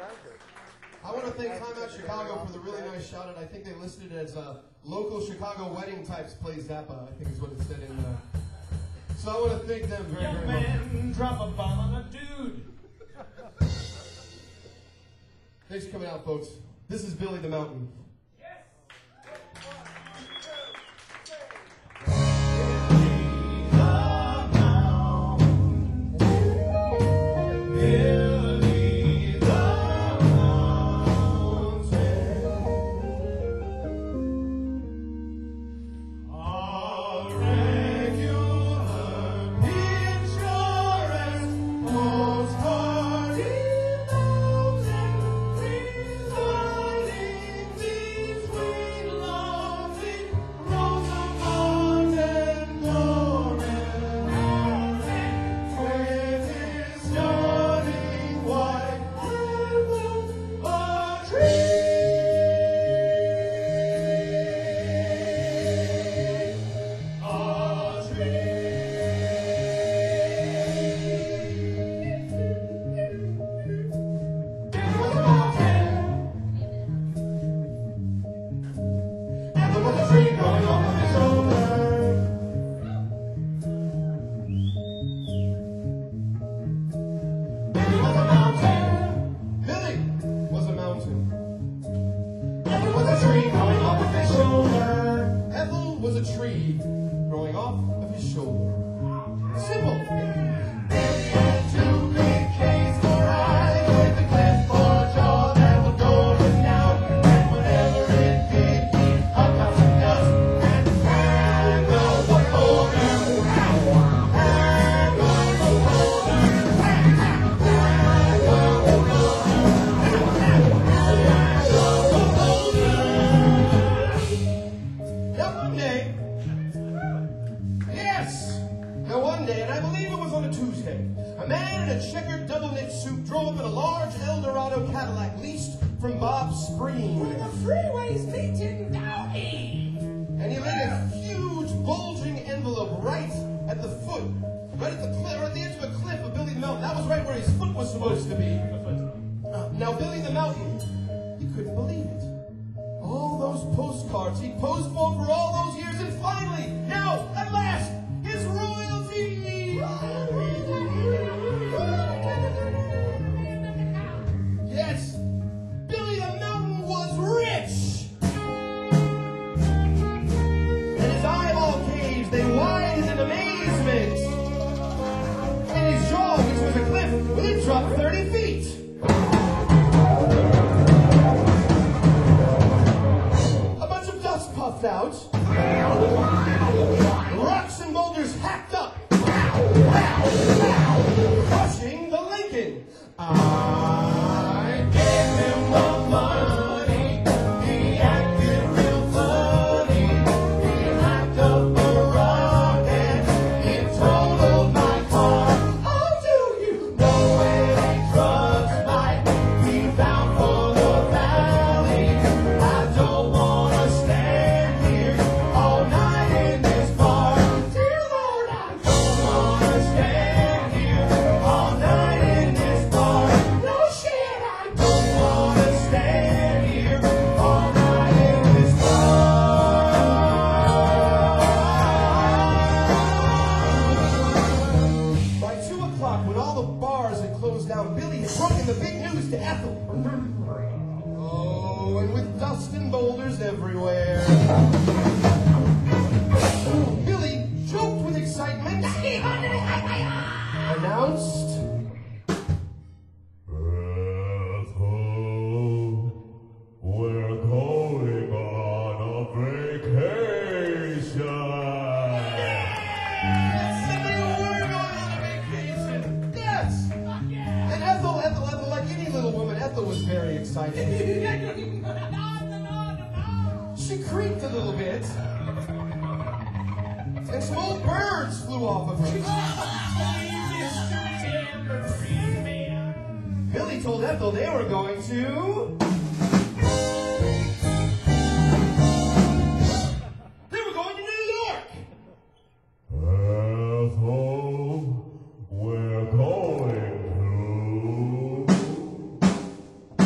I want to thank Time Out Chicago for the really nice shout out. I think they listed it as local Chicago wedding types play Zappa, I think is what it said in so I want to thank them very, Young very man, much. drop a bomb on a dude. Thanks for coming out, folks. This is Billy the Mountain. Now, Billy the Mountain, he couldn't believe it. All those postcards he posed for all those years, and finally, now, at last, his royalty! Yes, Billy the Mountain was rich! And his eyeball caves, they widened in amazement. And his jaw, which was a cliff, well, it dropped 30 feet. Puffed out, rocks and boulders hacked up, crushing the Lincoln. I gave him the money, he acted real funny, he hacked up a rock and it totaled my car. How do you know any drugs might be found for the valley? I don't want to stand all night in this bar. Dear Lord, I don't want to stand here all night in this bar. No shit, I don't want to stand here all night in this bar. By 2 o'clock, when all the bars had closed down, Billy had broken the big news to Ethel. Oh, and with dust and boulders everywhere, Billy, choked with excitement, announced, Ethel, we're going on a vacation. We're going on a vacation. Yes. And Ethel, like any little woman, Ethel was very excited. She creaked a little bit. And some old birds flew off of her. Billy told Ethel they were going to... They were going to New York! Ethel, we're going to...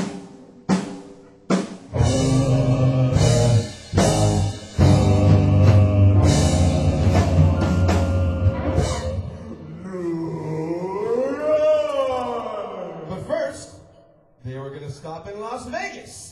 stop in Las Vegas.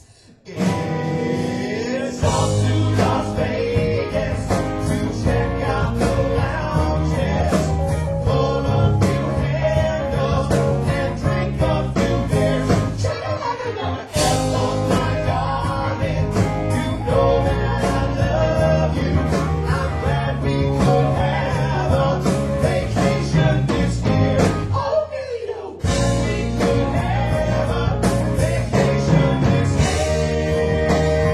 It's off to Las Vegas to check out the lounges, pull a few handles, and drink a few beers. Check out like another F on my darling. You know that I love you. I'm glad we could have a vacation this year. Oh, really, no, we could have a vacation this year.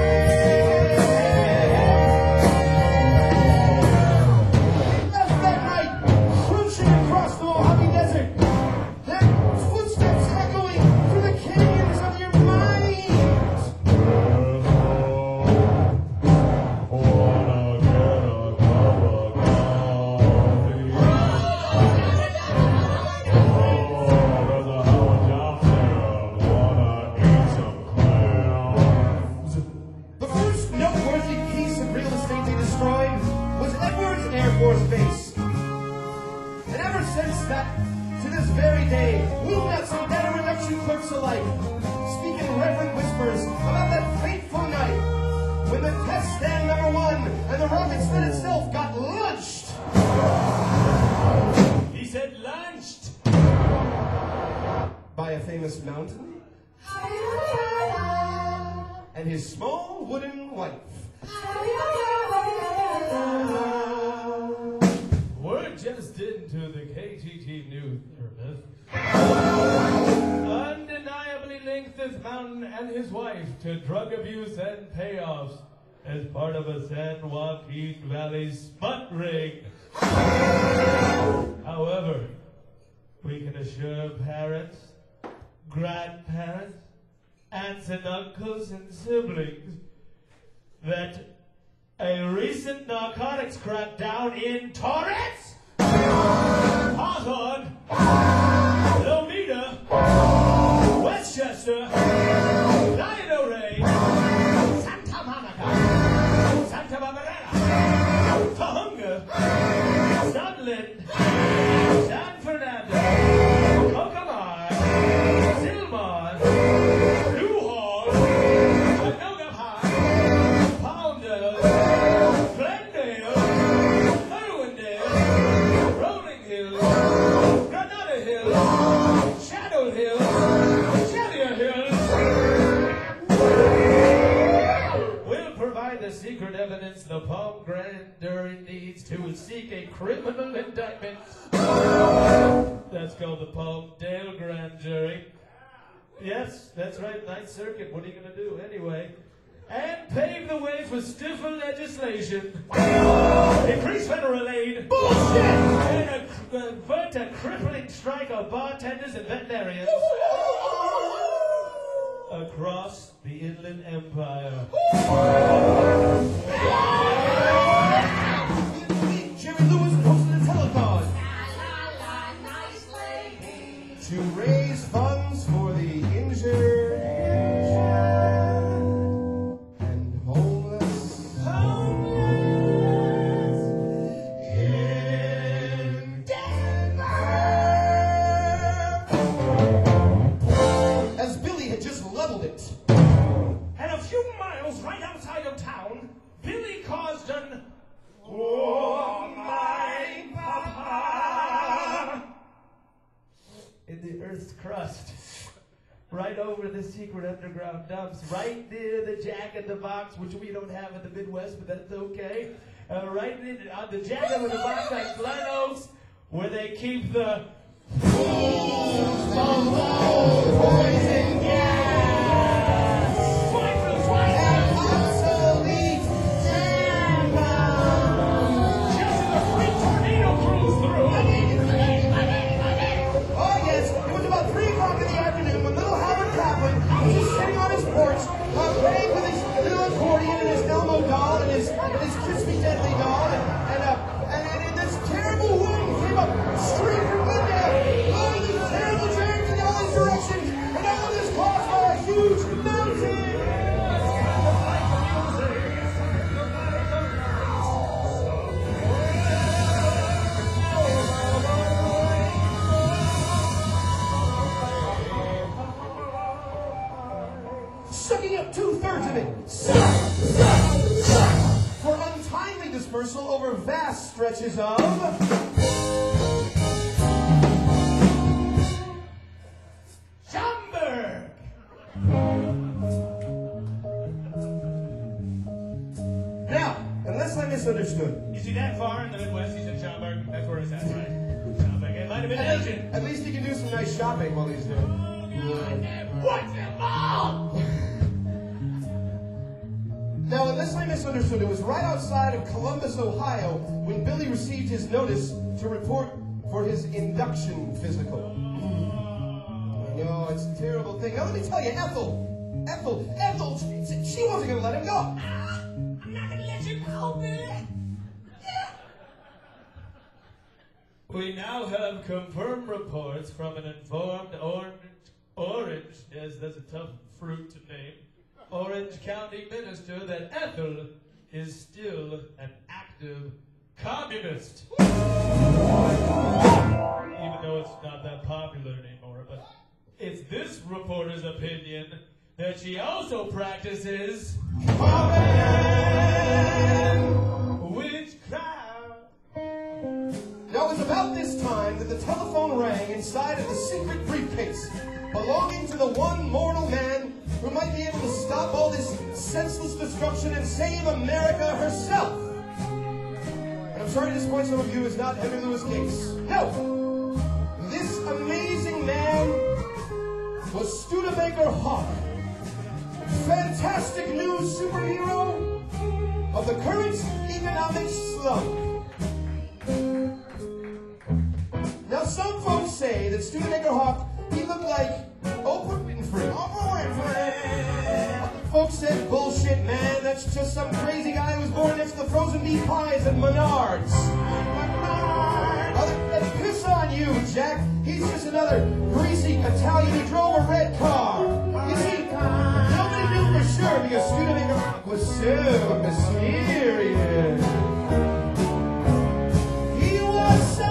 Left that night, crunching across the Mojave Desert, their footsteps echoing through the canyons of your mind. Wanna get a cup of coffee? There's a Howard Johnson. Wanna eat some clams? The first noteworthy piece of real estate they destroyed was Edwards Air Force Base. And ever since that, to this very day, wingnuts and data reduction clerks alike speak in reverent whispers about that fateful night when the test stand number one and the rocket sled itself got launched. He said launched. By a famous mountain and his small wooden wife. Word just into the KTT News Service. Undeniably linked this mountain and his wife to drug abuse and payoffs as part of a San Joaquin Valley smut ring. However, we can assure parents, grandparents, aunts and uncles and siblings that a recent narcotics crackdown in Torrance, Hawthorne, Lomita, Westchester, Lion del Rey, Santa Monica, Santa Barbara, Tujunga, Sunland, San Fernando, Cocamar, Silmar, Newhall, Anoga Park, Poundale, Glendale, Irwindale, Rolling Hills, Granada Hills, Shadow Hills, Chevalier Hills. We'll provide the secret evidence the Palm Grand Jury needs to seek a criminal indictment. That's called the Palmdale Grand Jury. Yes, that's right, Ninth Circuit. What are you going to do anyway? And pave the way for stiffer legislation, increase federal aid, bullshit, and avert a crippling strike of bartenders and veterinarians across the Inland Empire. Jerry Lewis hosted a telethon to raise funds for the injured and homeless in Denver. As Billy had just leveled it. And a few miles right outside of town, Billy caused an "Oh my papa" in the Earth's crust, right over the secret underground dumps, right near the Jack in the Box, which we don't have in the Midwest, but that's okay. Right on the Jack in the Box at Glen Oaks, where they keep the Poison gas and obsolete timber. just as a free tornado cruise through. Oh yes, it was about 3 o'clock in the afternoon when little Howard Kaplan was just sitting on his porch, playing with his little accordion and his Elmo doll and his crispy deadly doll, and this terrible woman came up straight from Glendale. Oh, you 2/3 of it for untimely dispersal over vast stretches of Schaumburg. Now, unless I misunderstood, You see that far in the Midwest, you said Schaumburg? That's where it's at, right? Schaumburg. It might have been Asian. at least he can do some nice shopping while he's doing it. What's it all? Now, unless I misunderstood, it was right outside of Columbus, Ohio, when Billy received his notice to report for his induction physical. I know, it's a terrible thing. Now, let me tell you, Ethel, she wasn't going to let him go. I'm not gonna let you go, Billy. We now have confirmed reports from an informed Orange, yes, that's a tough fruit to name, Orange County minister that Ethel is still an active communist. Even though it's not that popular anymore, but it's this reporter's opinion that she also practices witchcraft. Now, it was about this time that the telephone rang inside of the secret briefcase belonging to the one mortal man who might be able to stop all this senseless destruction and save America herself. And I'm sorry to disappoint some of you, it's not Henry Louis Gates. No! This amazing man was Studebaker Hawk, fantastic new superhero of the current economic slump. Now, some folks say that Studebaker Hawk, he looked like Oprah Winfrey. Folks said, bullshit, man. That's just some crazy guy who was born next to the frozen meat pies at Menards. Let's piss on you, Jack. He's just another greasy Italian who drove a red car. You see, nobody knew for sure because Studebaker Hawk was so mysterious. He was so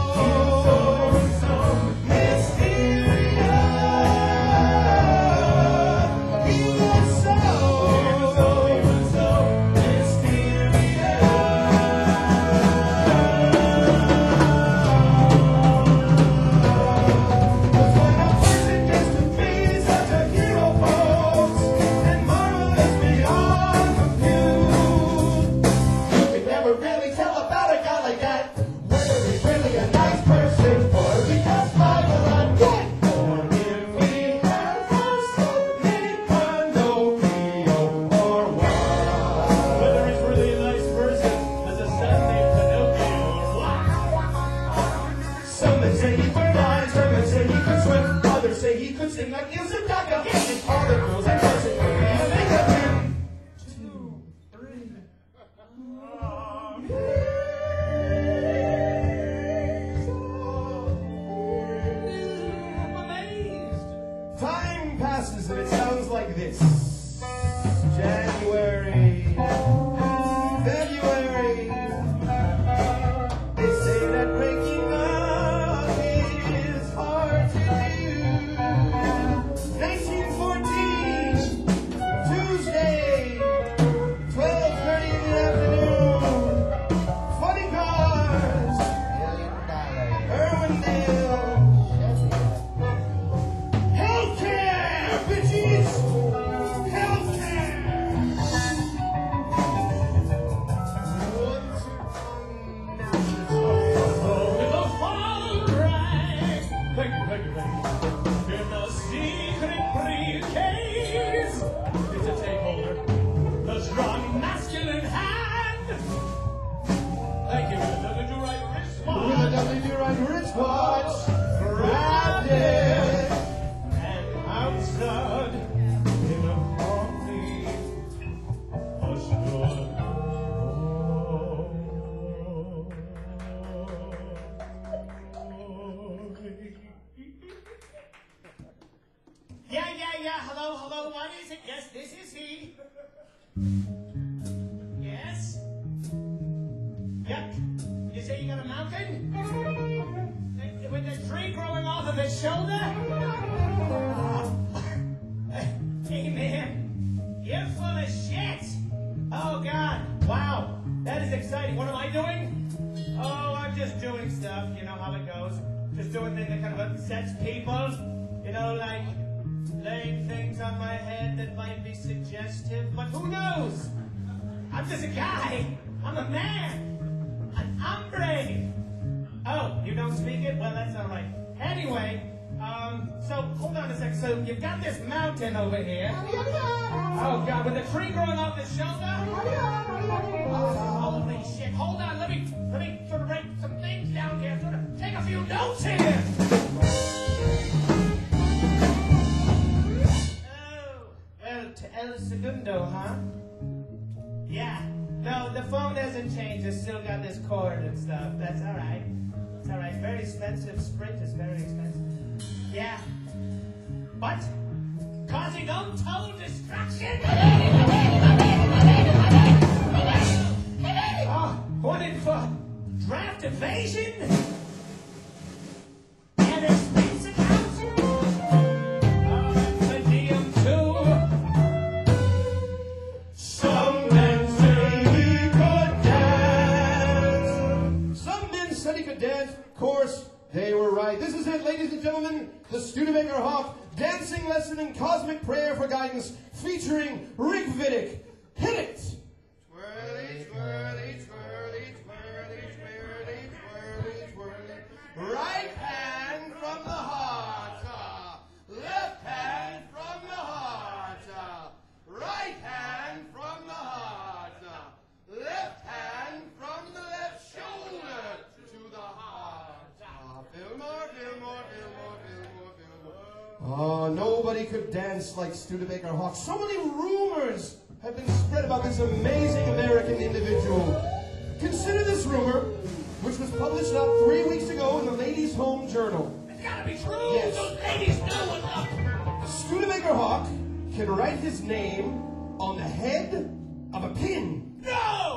Hello, what is it? Yes, this is he. Yes? Yep. You say you got a mountain? With the tree growing off of his shoulder? Hey, man. upsets people. You know, like laying things on my head that might be suggestive. But who knows? I'm just a guy. I'm a man. An hombre. Oh, you don't speak it? Well, that's all right. Anyway, so hold on a sec. So you've got this mountain over here. Oh God, with the tree growing off the shoulder. Oh, holy shit! Hold on. Let me sort of write some things down here. Sort of take a few notes here. Oh, well, to El Segundo, huh? Yeah. No, the phone hasn't changed. It's still got this cord and stuff. That's all right. It's all right. Very expensive. Sprint is very expensive. Yeah. But causing untold destruction. What in for draft evasion? And expense accounts? Per diem too. Some men say he could dance. Some men said he could dance. Of course, they were right. This is it, ladies and gentlemen. The Studebaker Hawk dancing lesson in cosmic prayer for guidance, featuring Rick Vidic. Hit it! Twirly, twirly, twirly, twirly, twirly, twirly, twirly. Right hand from the heart. Left hand from the heart. Right hand from the heart. Left hand from the left shoulder to the heart. Fillmore, Fillmore, Fillmore, Fillmore, Fillmore. Oh, nobody could dance like Studebaker Hawk. So many rumors have been spread about this amazing American individual. Consider this rumor, which was published about 3 weeks ago in the Ladies' Home Journal. It's gotta be true. Yes. Those ladies know what's up. Studebaker Hawk can write his name on the head of a pin. No!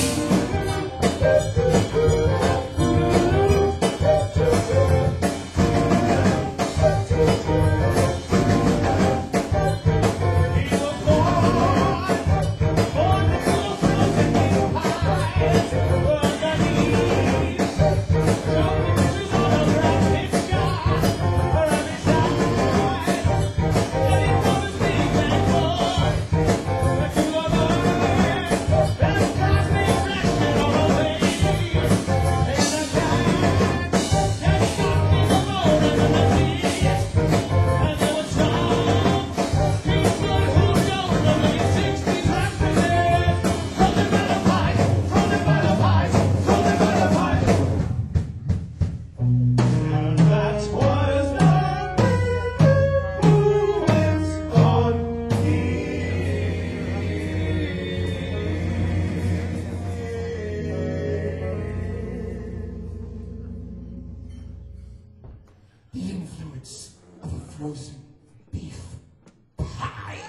The influence of a frozen beef pie.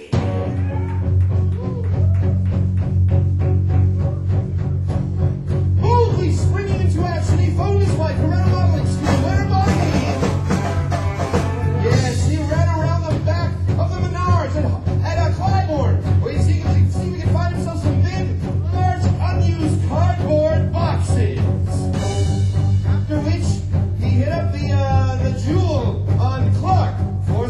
Boldly springing into action, he phoned his wife around a modeling school. Whereby yes, he ran around the back of the Menards at Clybourne, where he see if he could find himself some big, large, unused cardboard boxes. After which he hit up the Jewel on Clark for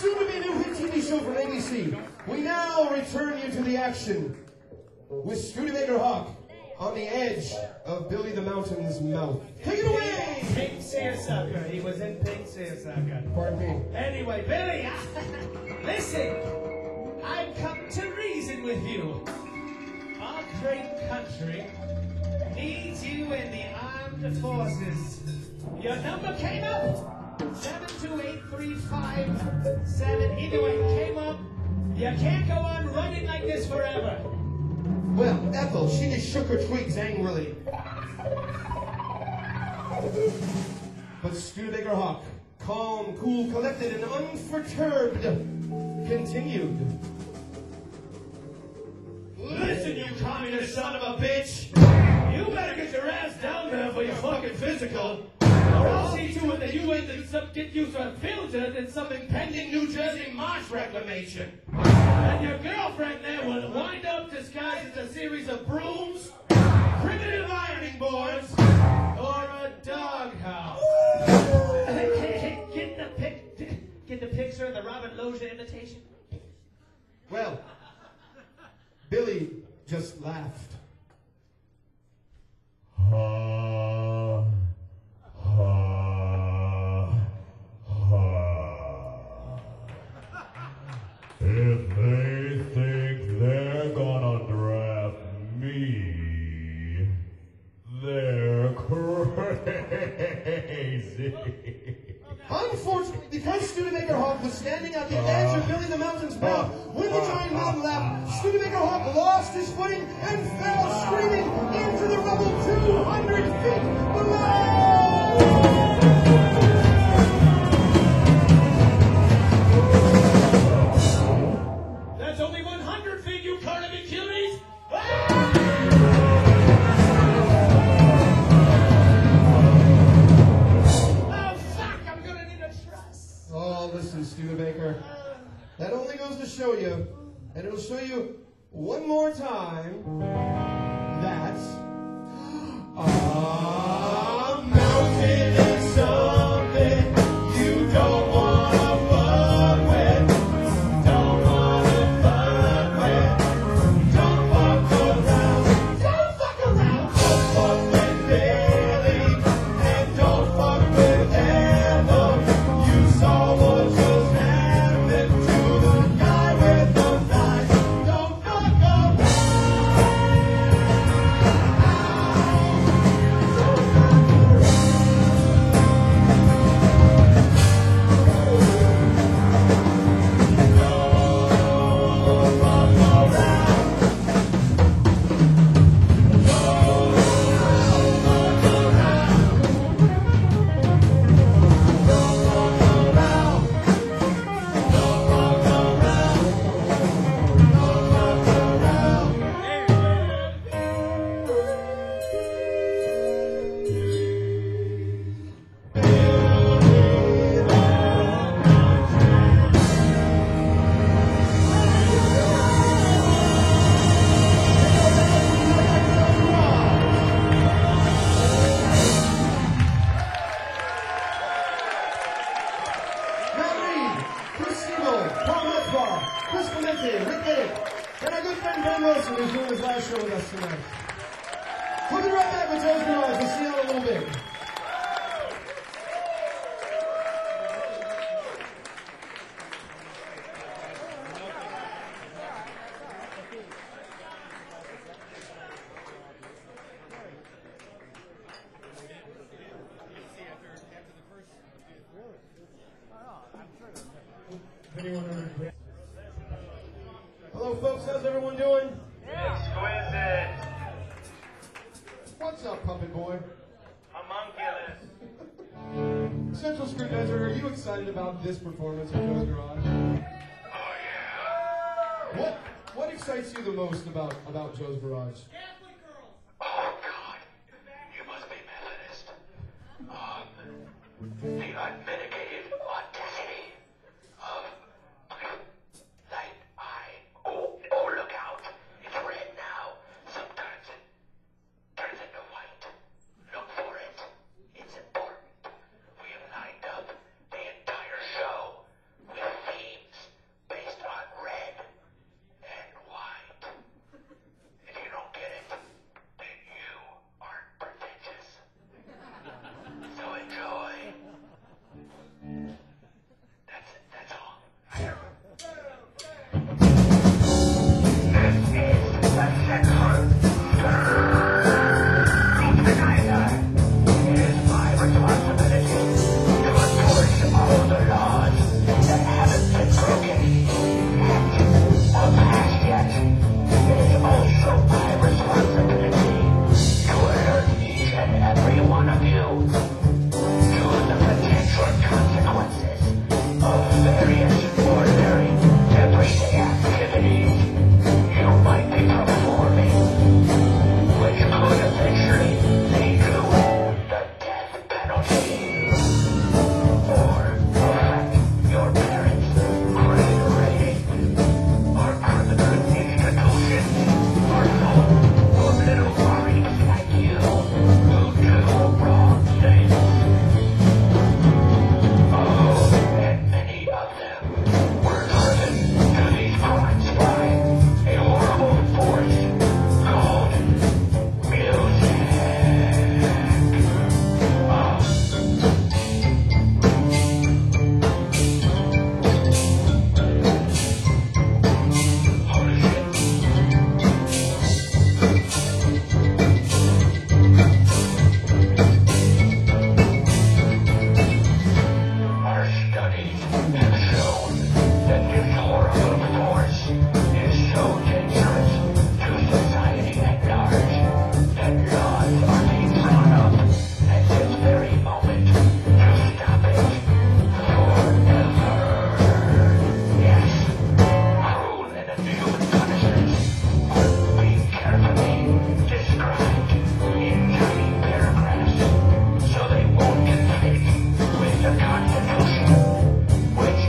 soon to be a new hit TV show from ABC. We now return you to the action with Studebaker Hawk on the edge of Billy the Mountain's mouth. Take it away! Pink Seersucker. He was in Pink Seersucker. Pardon me. Anyway, Billy, listen. I've come to reason with you. Our great country needs you in the armed forces. Your number came up. 72835-7. Either way, it came up. You can't go on running like this forever. Well, Ethel, she just shook her twigs angrily. But Studebaker Hawk, calm, cool, collected, and unperturbed, continued. Listen, you communist son of a bitch! You better get your ass down there for your fucking physical, or I'll see to it that you end up get you some filtered in some impending New Jersey marsh reclamation. And your girlfriend there will wind up disguised as a series of brooms, primitive ironing boards, or a doghouse. Get the picture of the Robert Loggia imitation? Well, Billy just laughed. Ha, ha, ha. If they think they're gonna draft me, they're crazy. Unfortunately, because Studebaker Hawk was standing at the edge of Billy the Mountain's mouth, when the giant mountain laughed, Studebaker Hawk lost his footing and fell screaming into the rubble 200 feet below! That's only 100 feet, you carnival cuties! Oh, listen, Studebaker. That only goes to show you, and it'll show you one more time, that a mountain is something you don't want to fuck with. Don't want to fuck with. Don't fuck around. Don't fuck around. Don't fuck with Billy, and don't fuck with Emma. You saw what just happened to the guy with the knife. Don't fuck around. Matt Reed, Chris Siegel, Paul Metzbar, Chris Clemente, Rick Bennett, and our good friend Ben Wilson, who's doing his last show with us tonight. We'll be right back with Joe's Garage. We'll see you in a little bit. Hello, folks. How's everyone doing? Exquisite. What's up, puppet boy? Homunculus. Central Screw Desert, are you excited about this performance at Joe's Garage? Oh, yeah. What excites you the most about Joe's Garage? Oh, God. You must be Methodist. The unmitigated audacity of light eye. Oh, look out. It's red now. Sometimes it turns into white. Look for it. It's important. We have lined up the entire show with theme studies have shown that this horrible force is so dangerous to society at large that laws are being drawn up at this very moment to stop it forever. Yes, cruel and inhuman punishments are being carefully described in tiny paragraphs so they won't conflict with the Constitution, which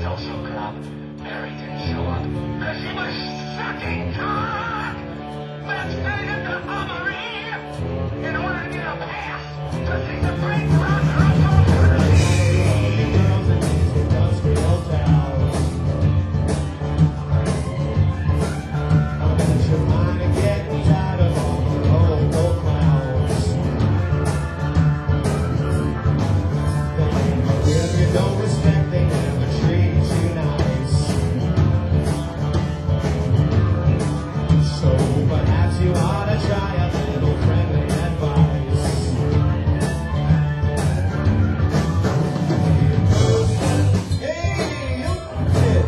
social club. Mary didn't show up because she was sucking cock. Let's take it to Armory in order to get a pass to see the great rock and roll Hey, girls in these industrial towns. I bet your mind are getting tired of all the local clowns. If you don't respect, they never treat you nice. So perhaps you ought to try a little friendly advice. Hey, you kid.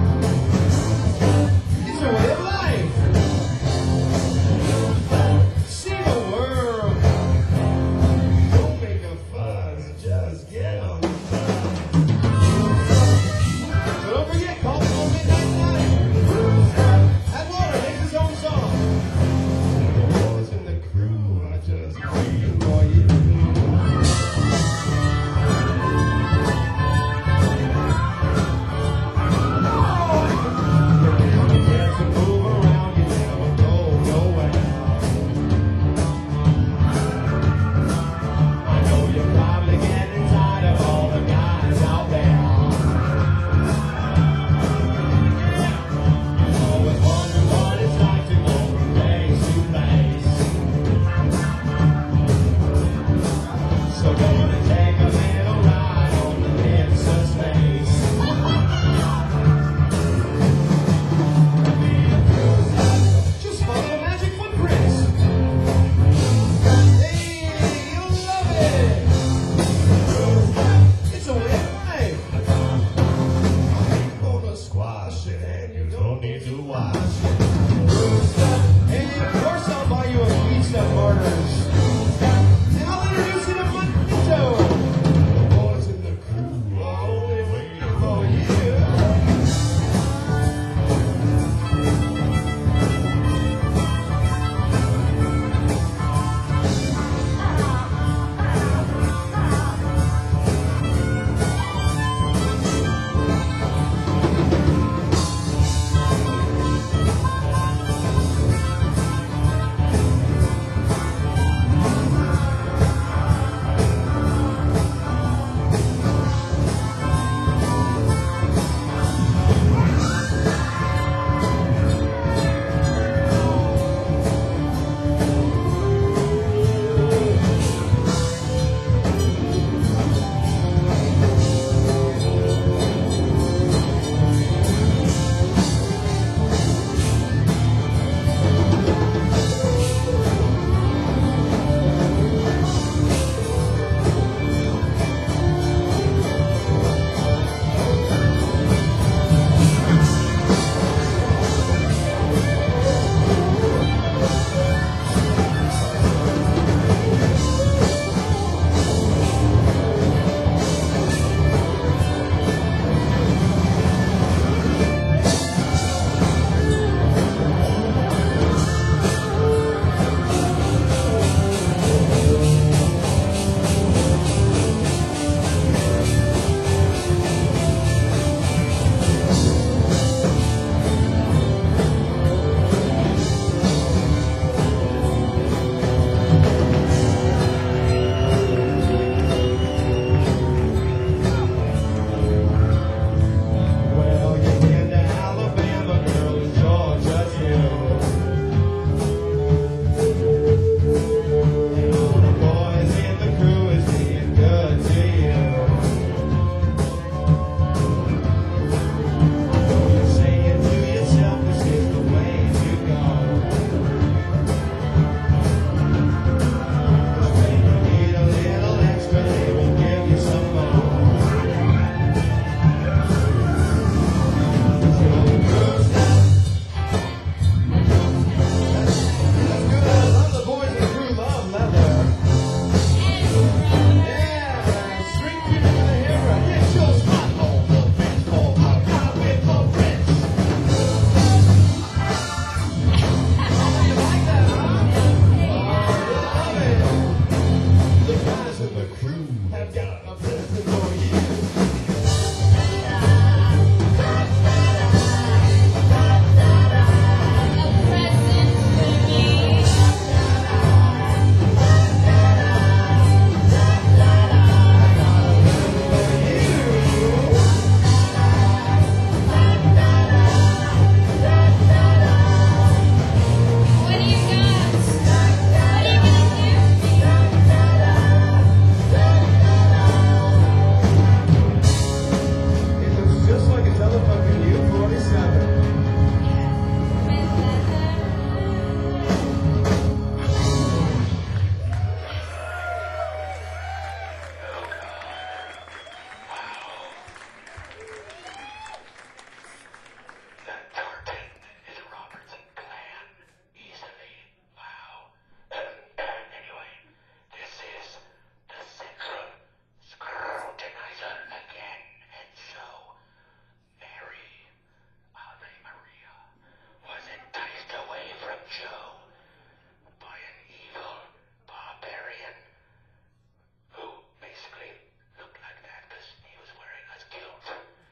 It's a way of life. See the world. Don't make a fuss, just get on the phone. So don't forget, call me on midnight night. That water makes his own song. The boys in the crew are just waiting for you. You get to move around, you never go nowhere. I know you're probably getting tired of all the guys out there. You always wonder what it's like to go from place to place. So gonna take a little ride on the lips of space. Just follow magic footprints. Hey, you'll love it. It's a way of life. I'm gonna squash it and you don't need to wash it. And of course I'll buy you a pizza, Martyrs. And I'll introduce you to Manito. The boys in the crew are only waiting for you.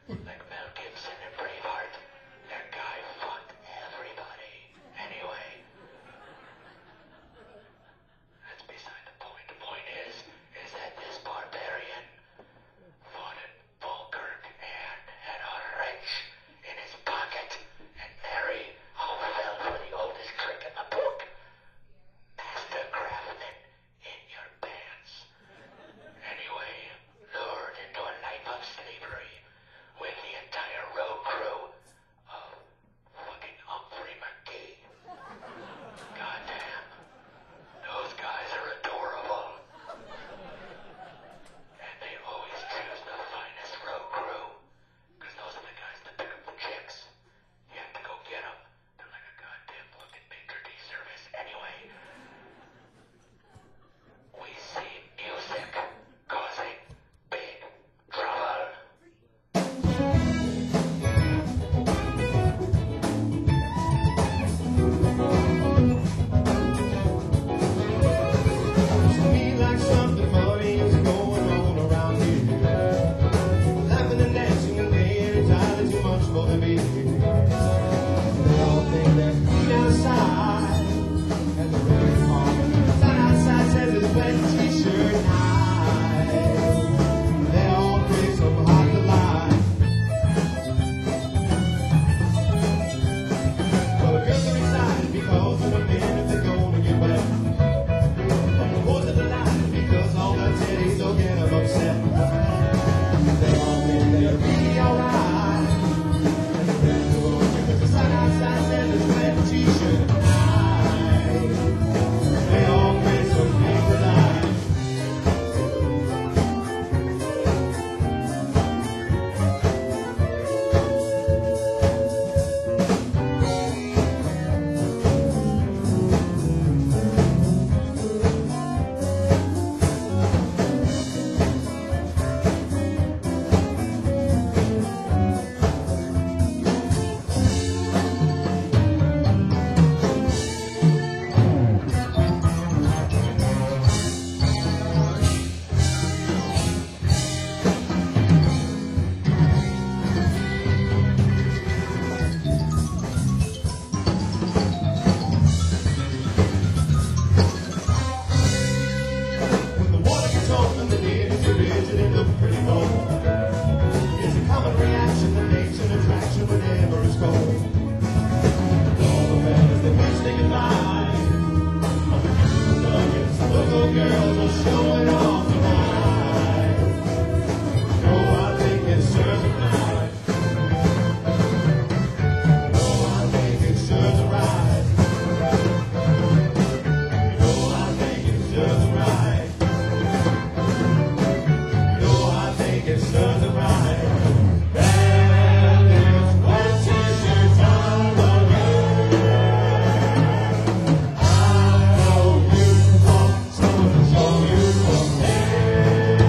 Like Mel Gibson and Braveheart, that guy fucked everybody. Anyway, that's beside the point. The point is that this barbarian fought at Falkirk and had a wrench in his pocket and Mary, who fell for the oldest trick in the book, master craftsman in your pants. Anyway, lured into a life of slavery with the entire road crew of fucking Humphrey McGee. Goddamn, those guys are adorable. And they always choose the finest road crew, because those are the guys that pick up the chicks. You have to go get them. They're like a goddamn fucking maitre d' service. Anyway, we see music causing big trouble. Me like something funny is going on around here. Laughing and dancing and playing entirely too much for the beat. They all think they're clean outside, and they're ready to fall. Sun outside says it's wet t-shirt night. They all crave some hot delight. Well, the girls are excited because in a minute they're gonna get wet. The boys are delighted because all the titties don't get them upset. They all think they're really alright. And they're ready to go because the sun outside says it's wet t-shirt night. They all crave some big delight. When the water gets open, the natives are rigid and look pretty bold. It's a common reaction that makes an attraction whenever it's cold. All the fellas that wish they could lie. Those old girls are showing off tonight. Oh, I think it serves them right. Oh, I think it serves them right. Oh, I think it serves them right. Oh, I think it serves them right. Well, there's one t-shirt on the I know you want someone to show you someday.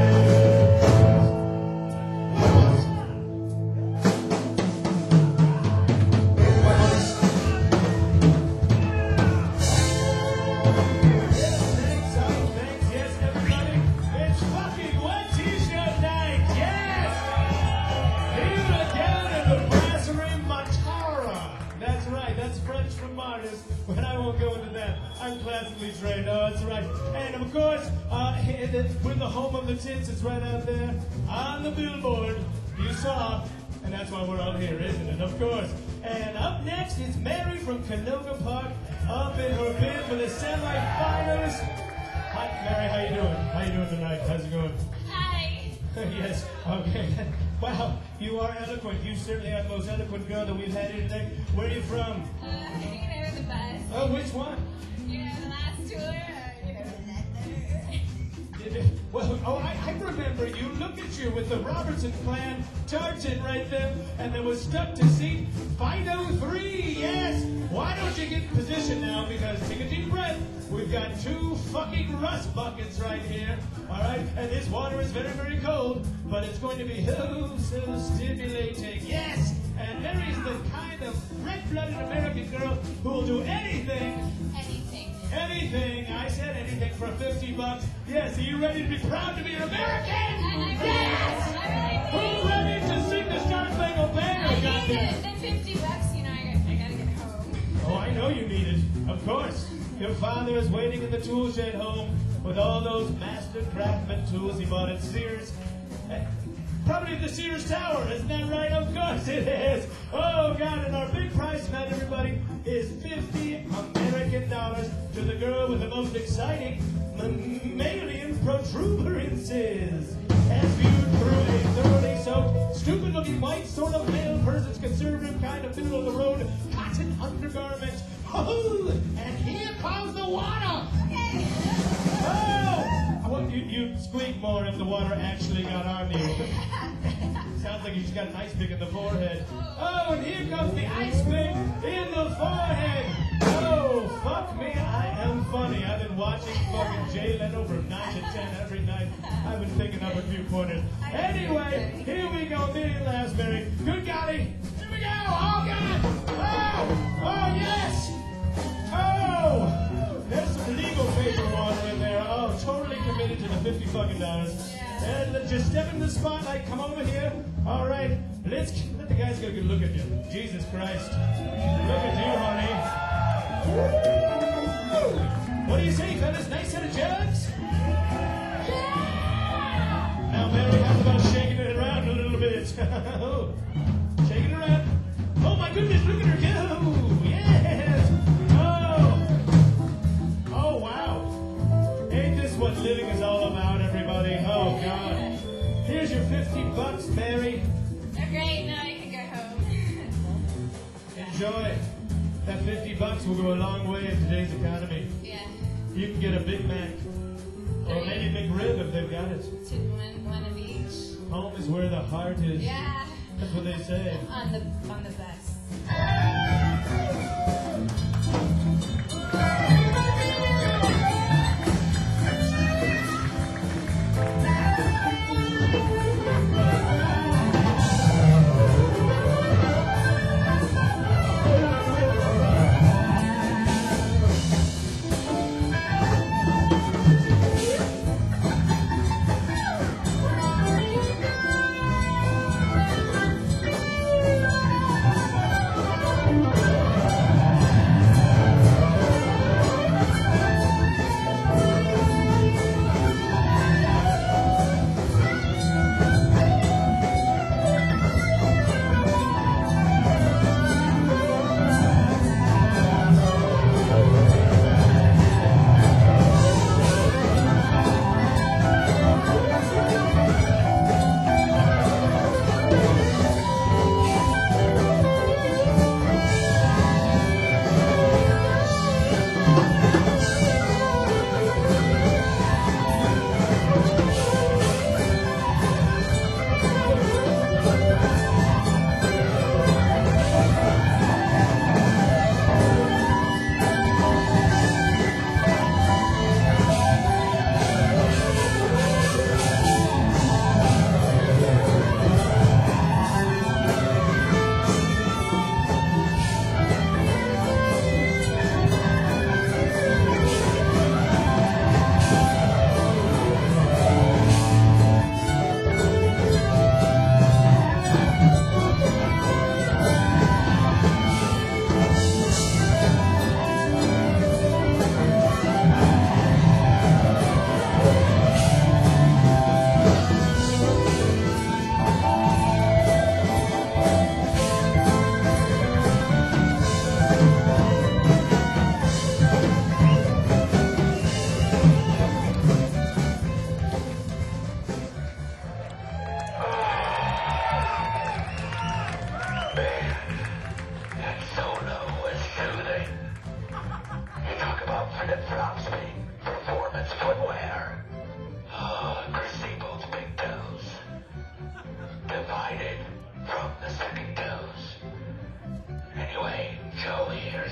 Thanks, yes, everybody. It's fucking Wet T-shirt night, yes! Here again in the Brasserie Matara. That's right, that's French for martyrs, but I won't go into that. I'm classically trained, oh, that's right. And of course, with the home of the tits, it's right out there on the billboard. You saw, and that's why we're all here, isn't it? Of course. And up next is Mary from Canoga Park, up in her bid for the semifinals. Hi, Mary, how you doing? How you doing tonight? How's it going? Hi. Yes, okay. Wow, you are eloquent. You certainly are the most eloquent girl that we've had here today. Where are you from? Hanging out with the bus. Oh, which one? You know, the last tour. You know, Well, oh, I remember you. Look at you with the Robertson clan tartan right there, and there was stuck to seat 503. Yes. Why don't you get in position now? Because take a deep breath. We've got two fucking rust buckets right here. All right, and this water is very, very cold, but it's going to be oh so stimulating. Yes. And Mary's the kind of red-blooded American girl who will do anything. anything. Anything. I said anything for $50. Yes. Are you ready to be proud to be an American? I'm ready. Yes. I'm ready. Who's ready to sing the know you need it. Of course. Your father is waiting in the tool shed home with all those master craftsman tools he bought at Sears. Probably the Sears Tower, isn't that right? Of course it is. Oh, God, and our big prize tonight, everybody, is $50 American to the girl with the most exciting mammalian protuberances. As viewed through a thoroughly soaked, stupid-looking white sort of male person's conservative kind of middle-of-the-road cotton undergarment. Oh, and here comes the water. Oh! Well, you'd squeak more if the water actually got on you. Sounds like you just got an ice pick in the forehead. Oh, and here comes the ice pick in the forehead. Oh, fuck me, I am funny. I've been watching fucking Jay Leno from 9 to 10 every night. I've been picking up a few pointers. Anyway, here we go, Million Laughs, Mary. Good golly. Here we go. Oh, God. Oh, yes. Oh, there's some legal paperwork in there. Oh, totally committed to the $50 fucking dollars. And just step in the spotlight. Come over here. All right, let the guys get a good look at you. Jesus Christ, look at you, honey. What do you say, fellas? Nice set of jugs. Now, Mary, how about shaking it around a little bit? Shaking it around. Oh my goodness, look at her go! Yes. Oh, wow. Ain't this what living is all about, everybody? Oh, God. Here's your $50, Mary. Oh, great. Now I can go home. Enjoy. That $50 will go a long way in today's economy. Yeah. You can get a Big Mac. Or maybe a McRib if they've got it. One of each. Home is where the heart is. Yeah. That's what they say. On the bus. flip-flops being performance footwear. Disabled big toes. Divided from the second toes. Anyway, Joe hears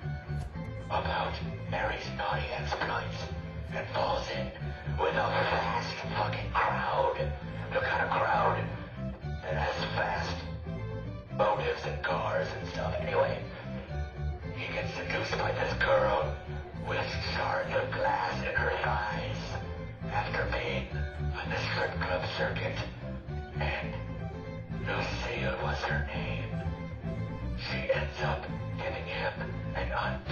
about Mary's naughty exploits and falls in with a fast fucking crowd. The kind of crowd that has fast motives and cars and stuff. Anyway, he gets seduced by this girl with shards of glass in her thighs after being on the strip club circuit. And Lucille was her name. She ends up giving him an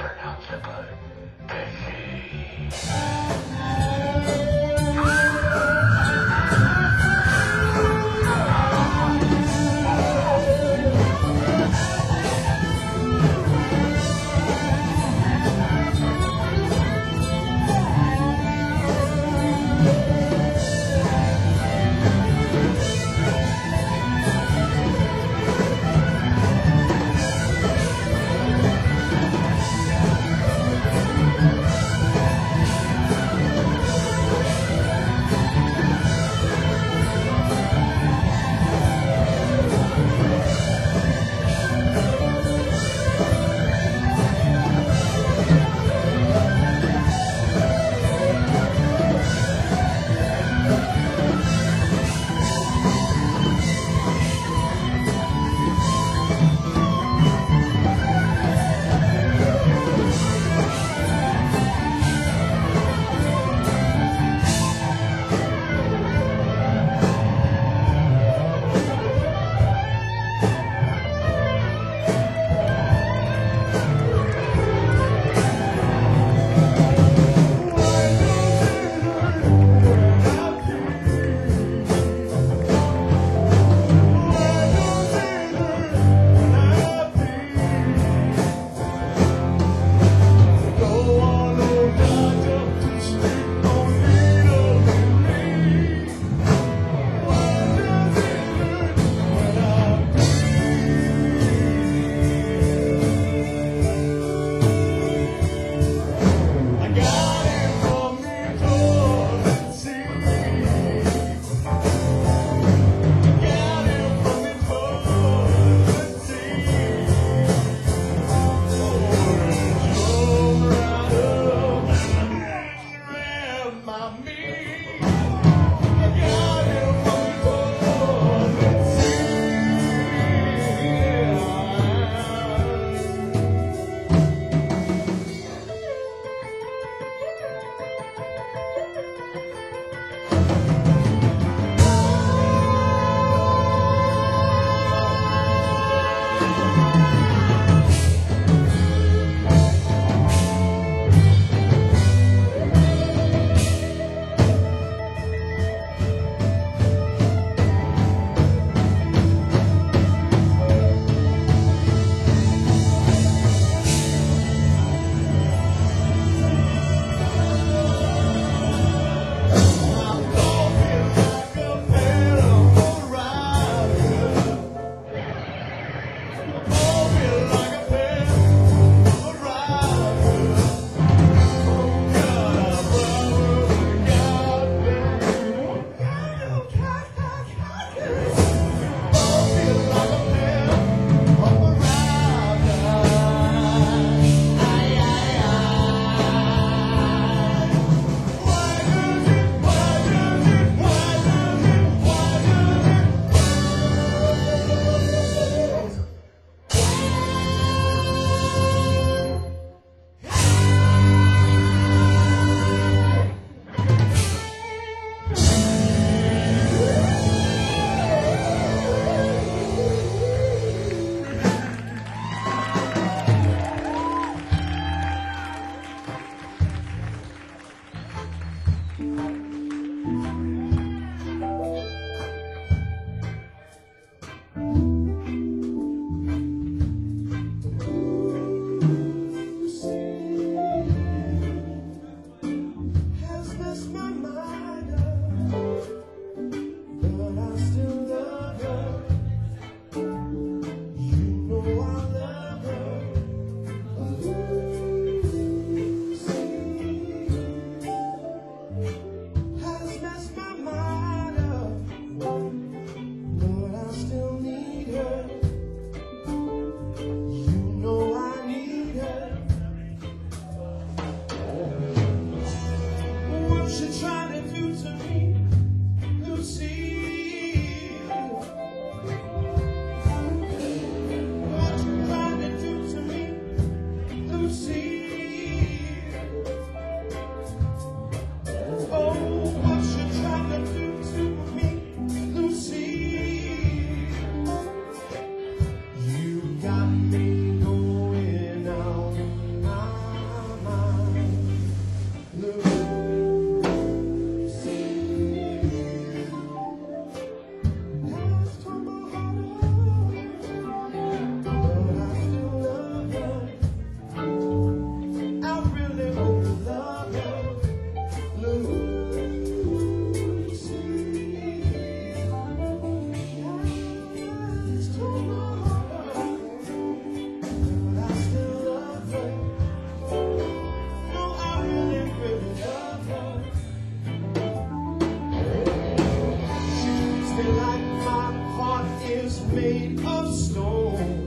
made of stone.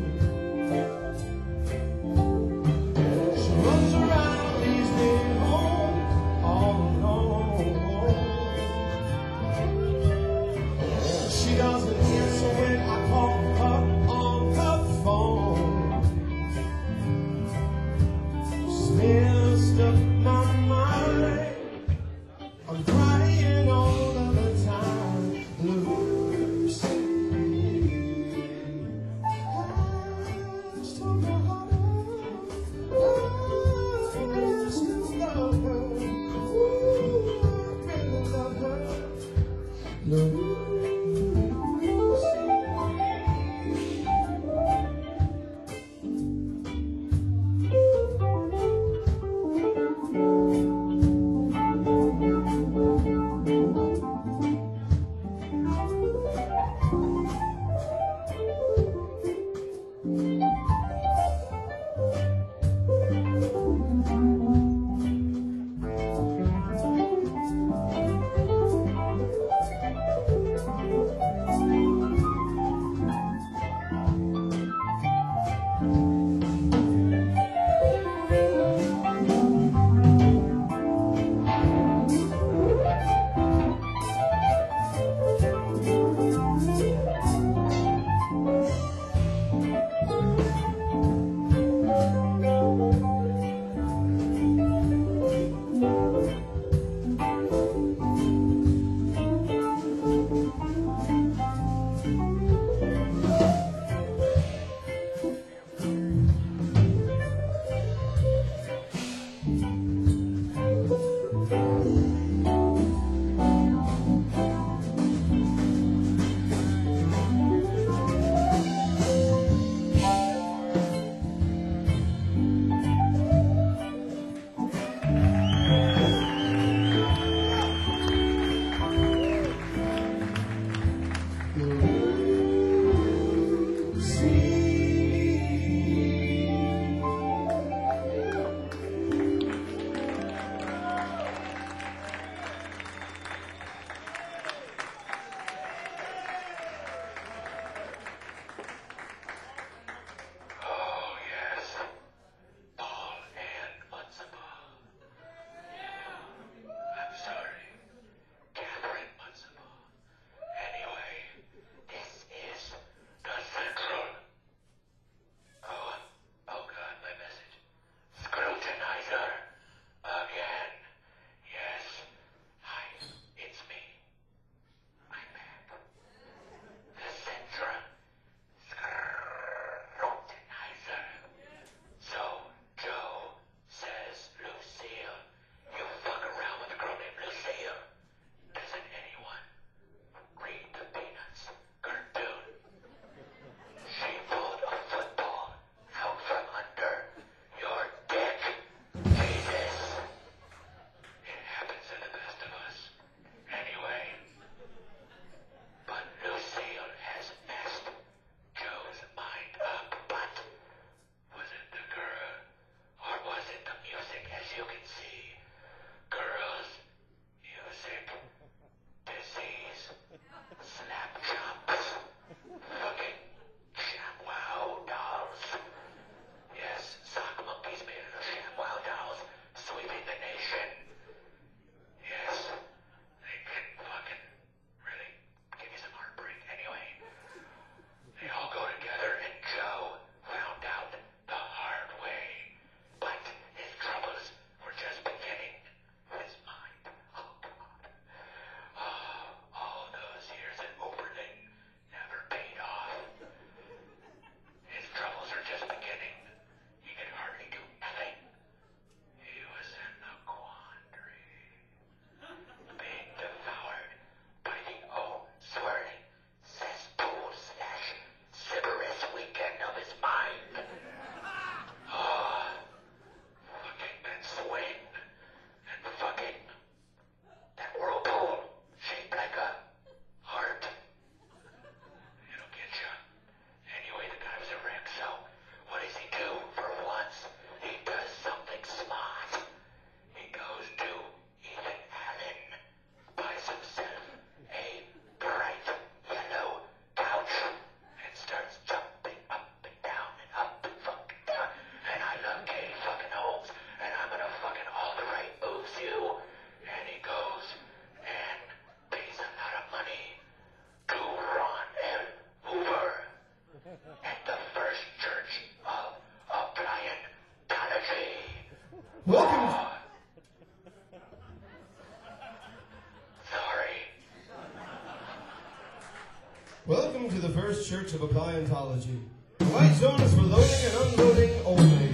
She runs around, leaves me home all alone. She doesn't answer when I call her on the phone. She's messed up my mind. I'm crying all of the time. Lucy, Church of Appliantology. The white zone is for loading and unloading only.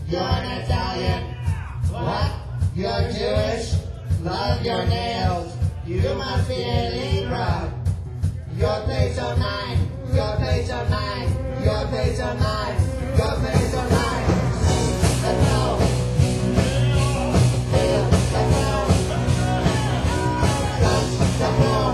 You're an Italian. What? You're Jewish. Love your nails. You must be a Libra. Your page on 9. Your page on 9. Your page on 9. Your page on 9. Let's go. Let's go. Let's go.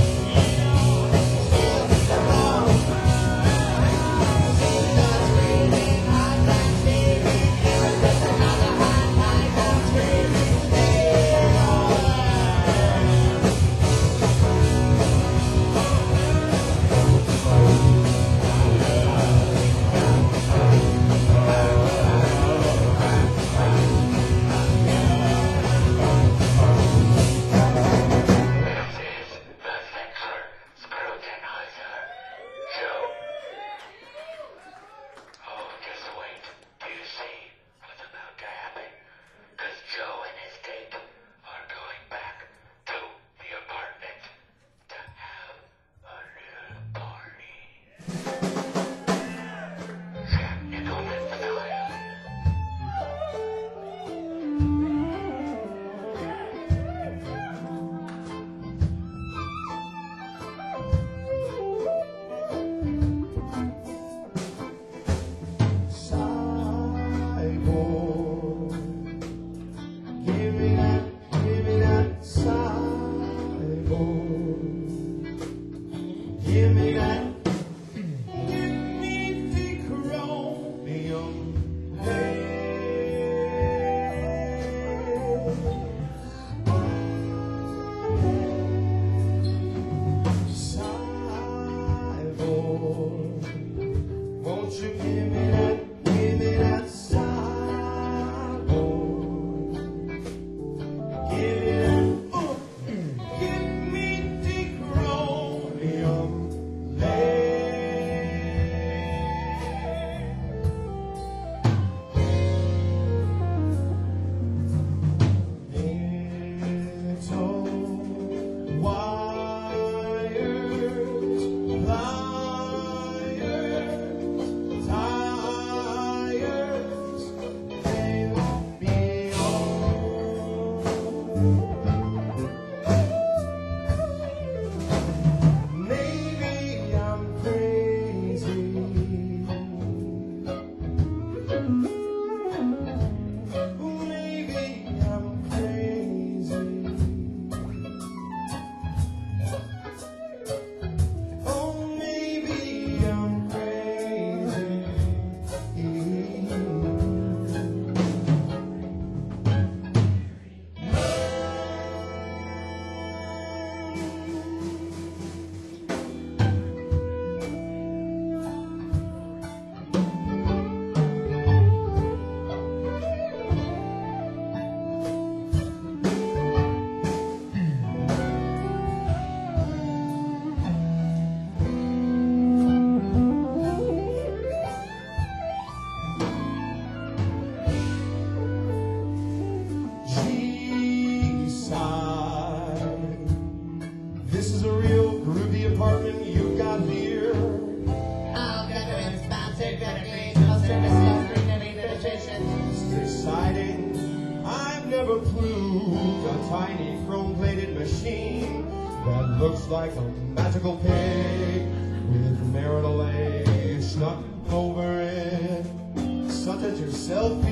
Looks like a magical pig with marital lace snuck over it. Such as yourself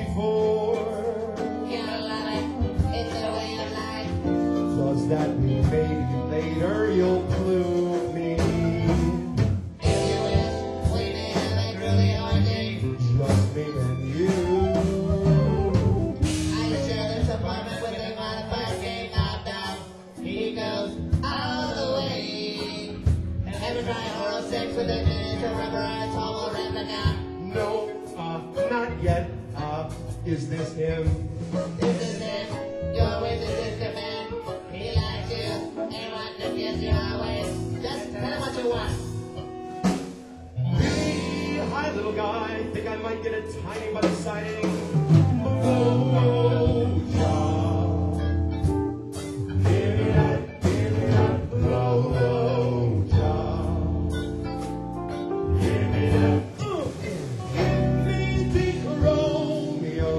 before. You love it, it's the way of life. Does that mean maybe later you'll clue me? If you wish, we may have a really hard day. Just me and you. I share this apartment with a modified gate knocked out. He goes all the way. Ever try oral sex with a miniature rubberized homo replica? No, not yet. Is this him? This is it. You're with the sister man. He likes you. Ain't wanting to kiss you always. Just tell him what you want. Hey, hi little guy. Think I might get a tiny but exciting blowjob. Give me that blowjob. Give me that. Give me the Romeo.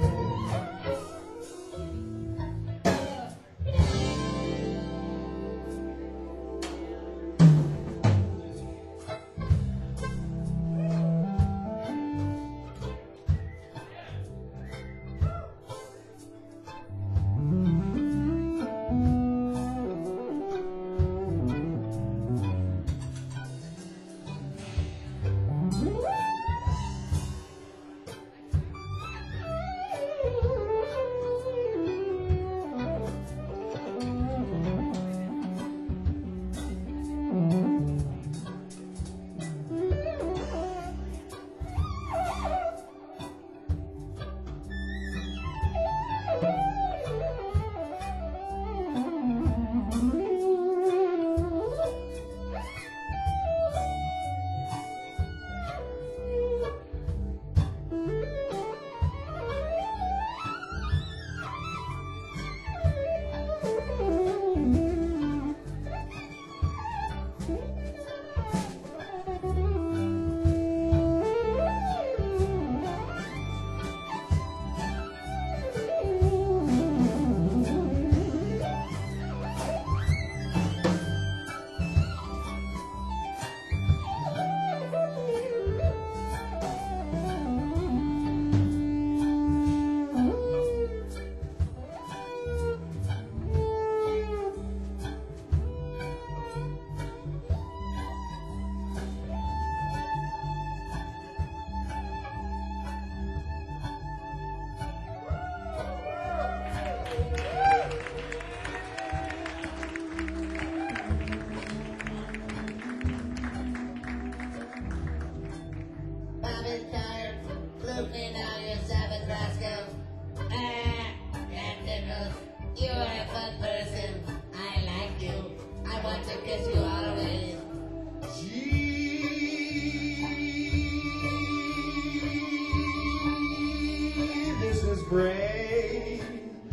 Great.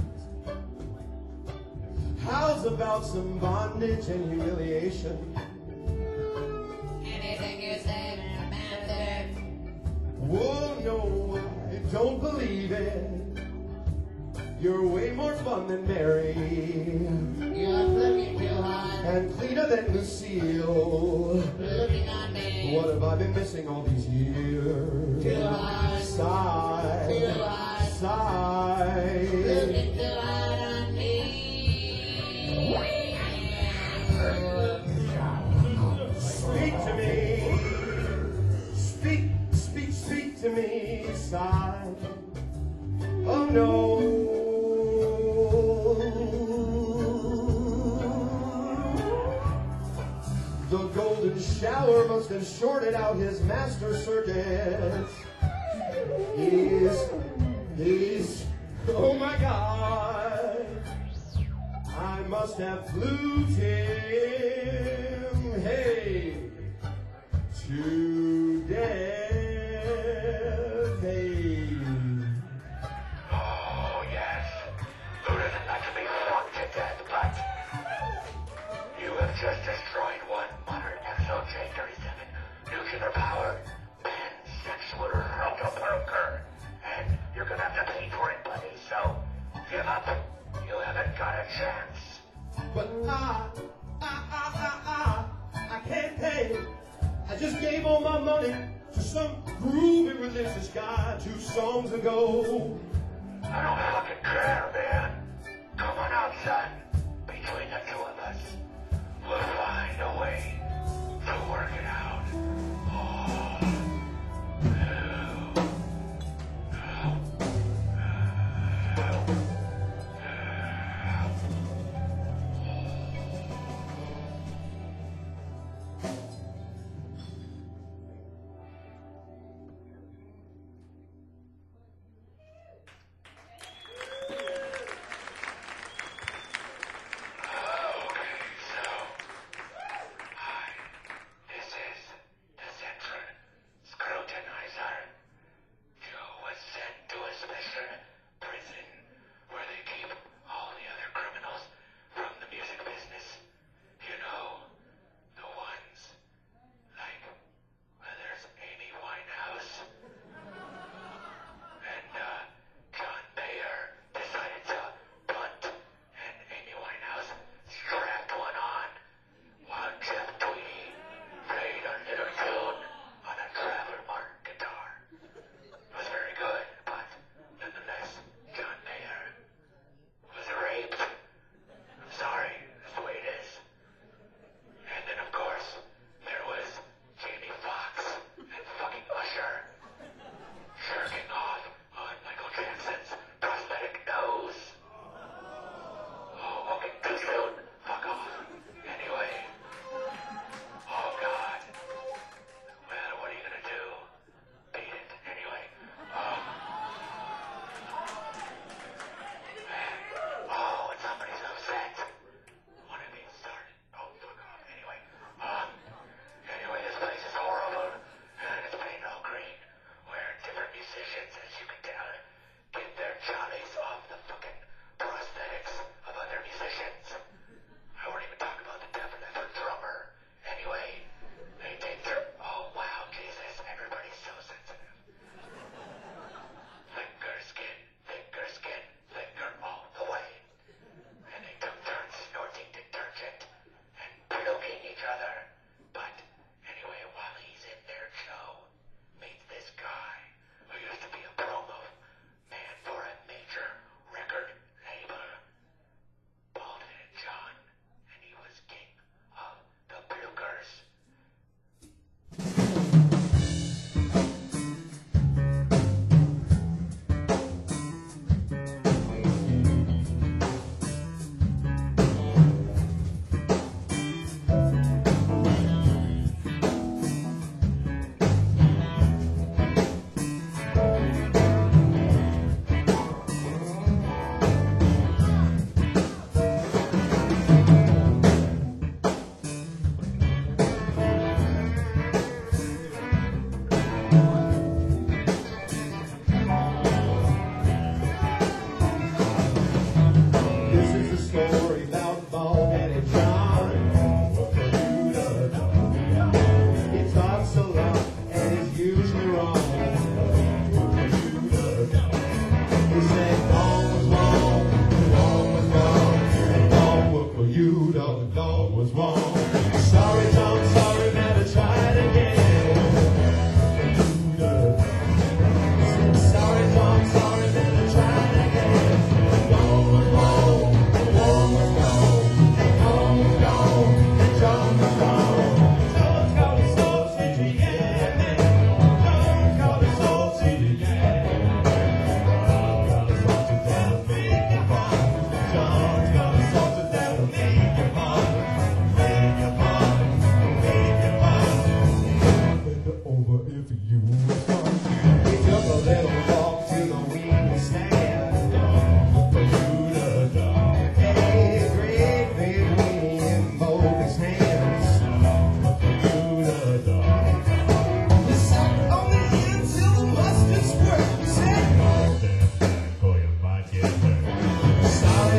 How's about some bondage and humiliation? Anything you say will matter. Whoa, no, I don't believe it. You're way more fun than Mary, You're looking too hard, and cleaner than Lucille. looking on me. What have I been missing all these years? Too hard, Sigh, too hard, sigh. looking too hard on me. Speak to me. Speak, speak, speak to me. Sigh. Oh no. The golden shower must have shorted out his master circuit. He's, oh my God. I must have flew him, hey, to death, hey. Oh, yes. Who doesn't like to be flogged to death, but you have just destroyed one modern XOJ-37 nuclear power pansexual rotopoker, and you're gonna have to pay for it, buddy, so give up. You haven't got a chance. But I can't pay. I just gave all my money to some groovy religious guy 2 songs ago. I don't fucking care, man. Come on out, son. Between the two of us, we'll find a way to work it out.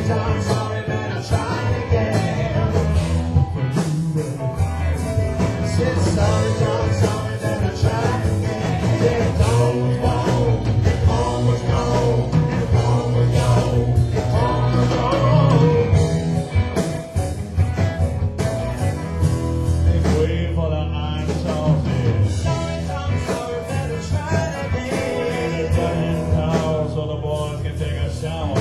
I'm sorry that I tried again. Said sorry, I'm sorry that I tried again. Yeah, dawn was gone, home was gone, home was gone, home was gone. Make way for the iron sausage. Sorry, I'm sorry that I tried again. Get it done in towel so the boys can take a shower.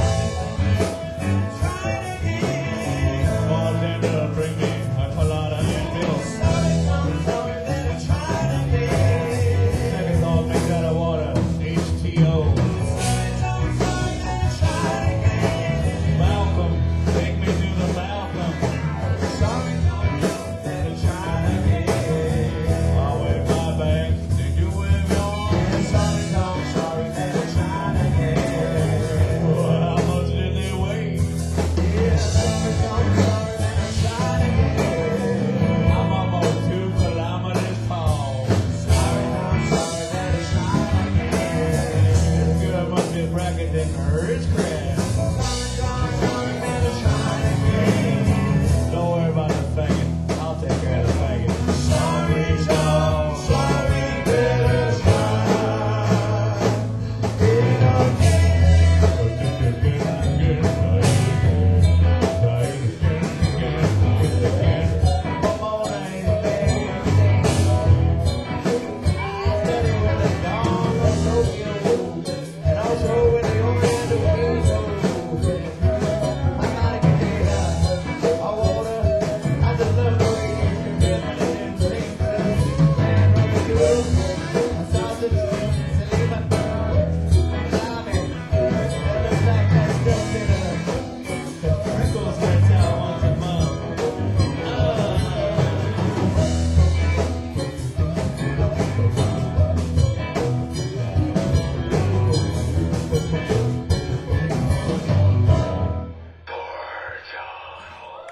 Tried again. Bartender, bring me a colada and milk. Sorry, I'm sorry that I tried again. Second thought, make that a water. H2O. Malcolm, take me to the Malcolm. I'll wave my bag. Did you wave yours? Well, how much did they weigh? I'm almost 2 kilometers tall. This girl must be bracket than Ridgecraft. Don't worry about the faggot. I'll take care of the faggot. Sorry, dog. Sorry, better Sprinkles that out once a month. Poor Joe.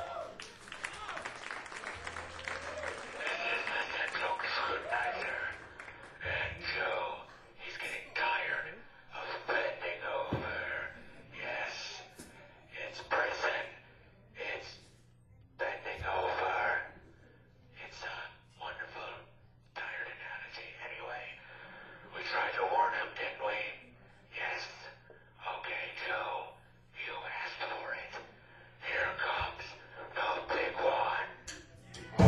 This is the Central Scrutinizer. And Joe, he's getting tired of bending over. Yes, it's prison. It's bending over. It's a wonderful, tired analogy. Anyway, we tried to warn him, didn't we? Yes. Okay, Joe. You asked for it. Here comes the big one.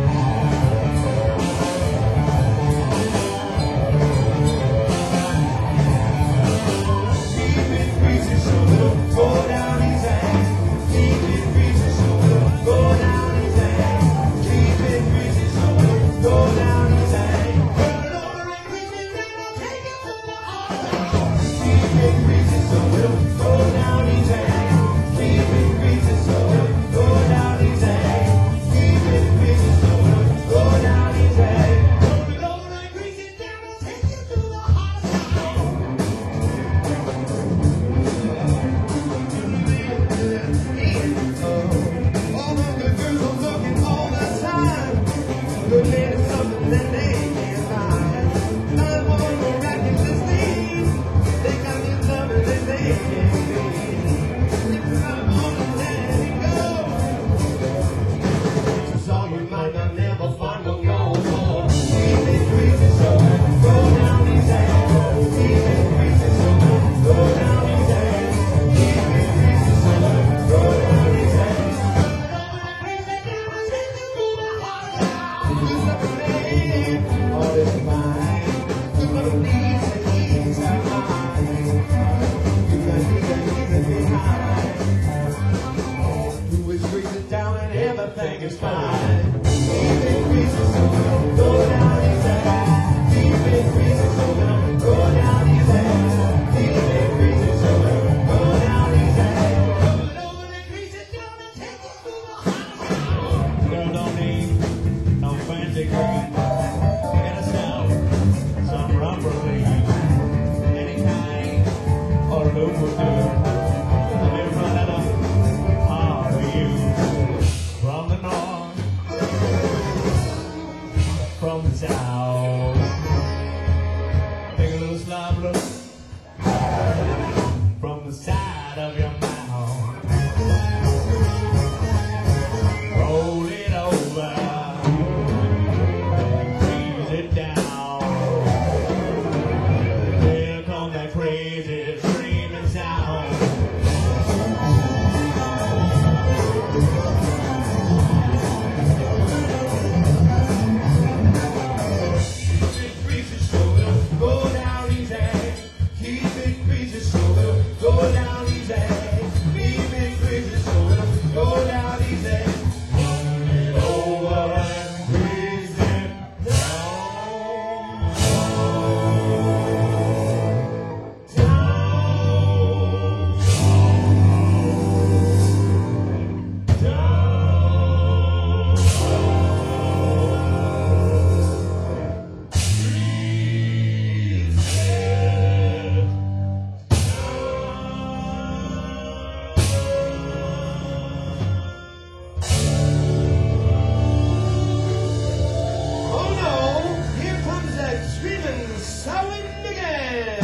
Everything is fine. Keep increasing, so we don't go down easy. Keep increasing, so we don't go down easy. Keep increasing, so we don't go down easy. Don't increase it down and take it to the high. Girl don't need no fancy cream. Get us down some rubber leaves. Any kind or loop will do. Live right up. How are you? From the north, from the south. Take a little slob look from the side of your mouth. Roll it over, freeze it down. Here comes that crazy screaming sound. Keep it greasy so it'll go down easy. Keep it greasy so it'll go down easy. Keep it greasy so it'll go down easy. Over and freeze it down. Oh no! Here comes that screaming sound again!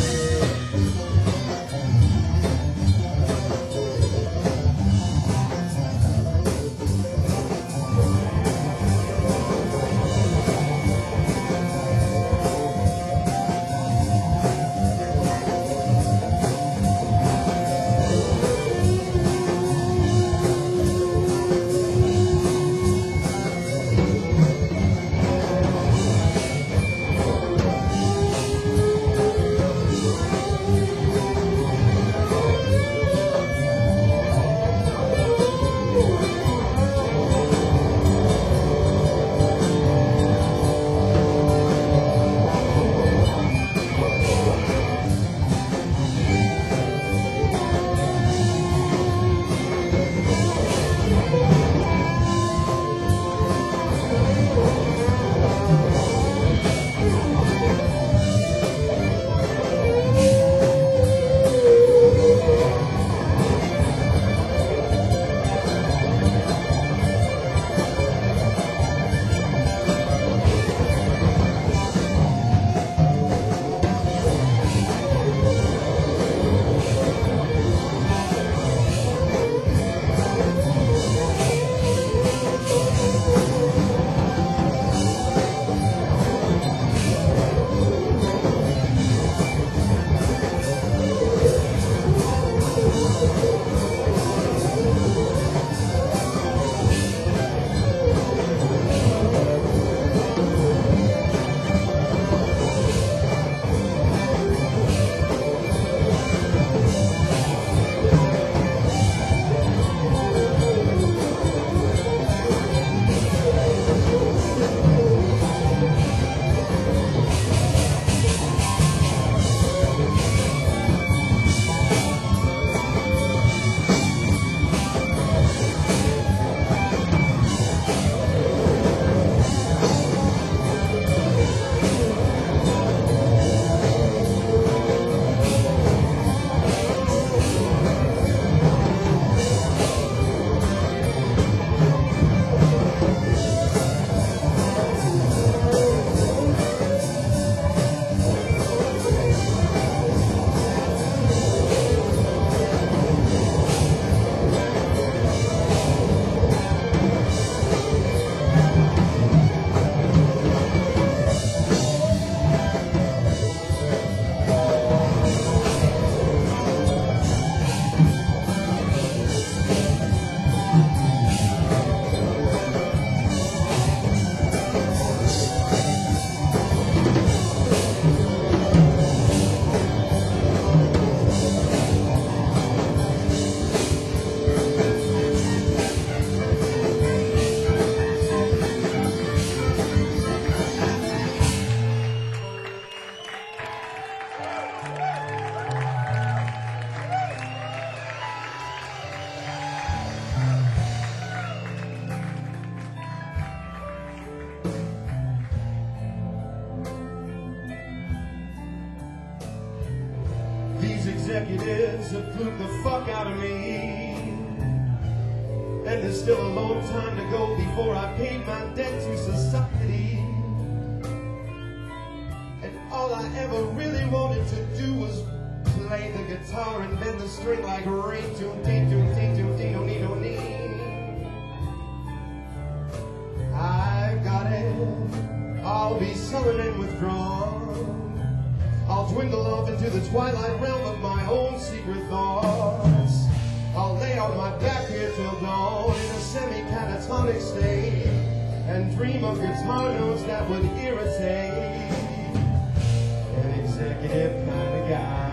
executives have flew the fuck out of me. And there's still a long time to go before I pay my debt to society. And all I ever really wanted to do was play the guitar and bend the string like a ring. Toon, ding, toon, ding, toon, ding, don't need, don't need. I've got it. I'll be sullen and withdrawn. I'll dwindle off into the twilight realm of my own secret thoughts. I'll lay on my back here till dawn in a semi-catatonic state and dream of guitar notes that would irritate an executive kind of guy.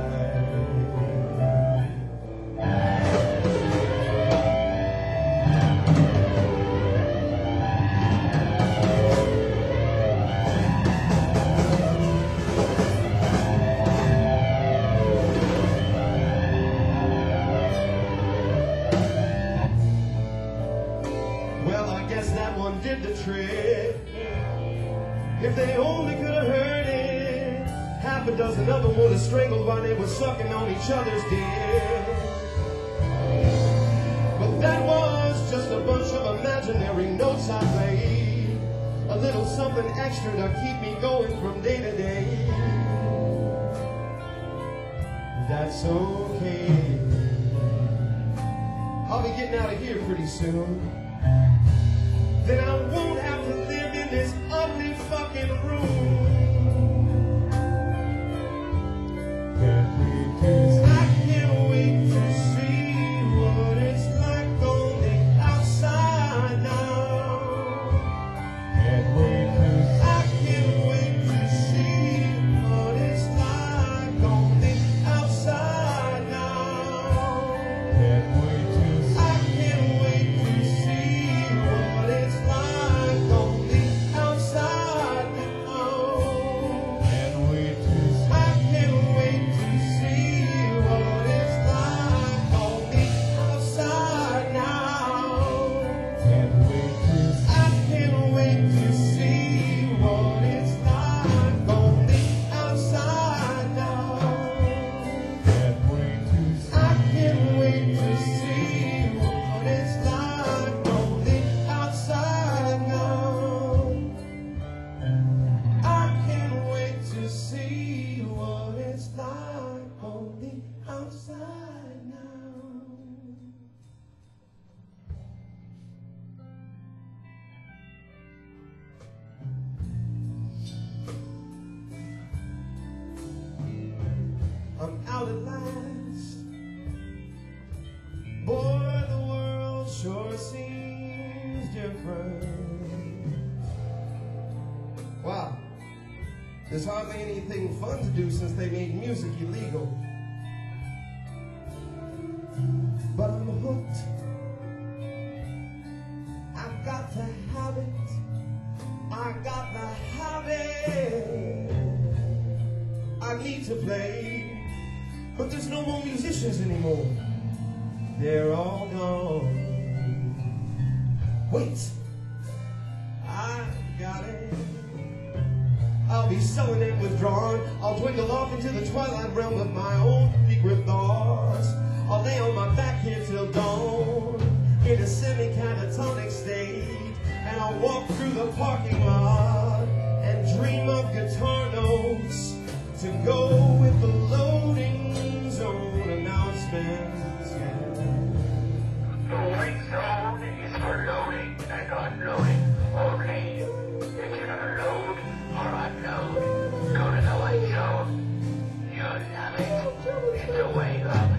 Did the trick. If they only could have heard it, half a dozen of them would have strangled while they were sucking on each other's dick. But that was just a bunch of imaginary notes I played, a little something extra to keep me going from day to day. That's okay. I'll be getting out of here pretty soon. Then I won't have to live in this ugly fucking room. I can't wait to see what it's like on the outside now. I can't wait to see what it's like on the outside now. I can't wait to see what it's like on the outside now. I can't wait to see what it's like on the outside now. I can't wait to see what it's like on the outside now. I can't wait to see what it's like on the outside now. I can't wait to see what it's like on the outside now. I'm out at last. Boy, the world sure seems different. Wow, there's hardly anything fun to do since they made music illegal. But I'm hooked. I've got to have it. I got to have it. I need to play, but there's no more musicians anymore. They're all gone. Wait, I got it. I'll be sullen and withdrawn. I'll dwindle off into the twilight realm of my own secret thoughts. I'll lay on my back here till dawn in a semi-catatonic state, and I'll walk through the parking lot and dream of guitar notes to go with the loading zone announcements. The loading zone is for loading and unloading only. If you're gonna load or unload, go to the white zone. You'll love it. It's a way of life.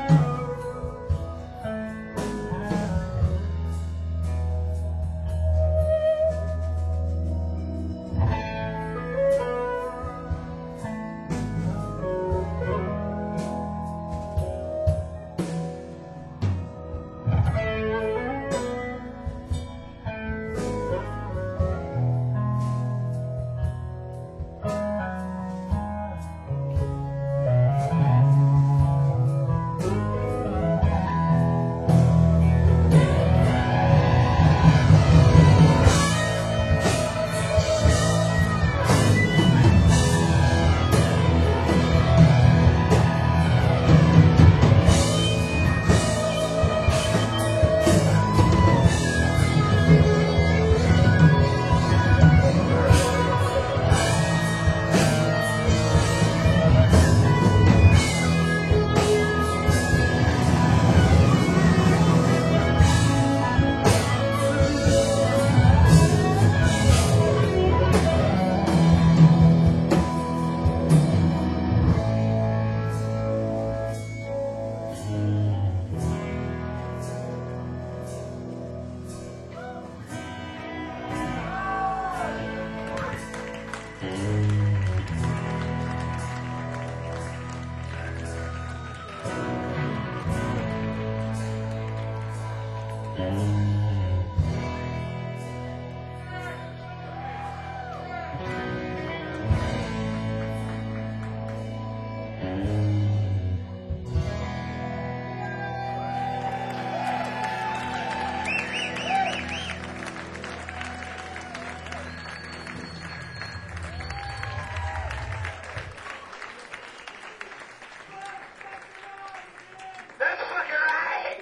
That's fucking right!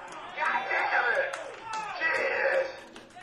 God damn it! Jeez!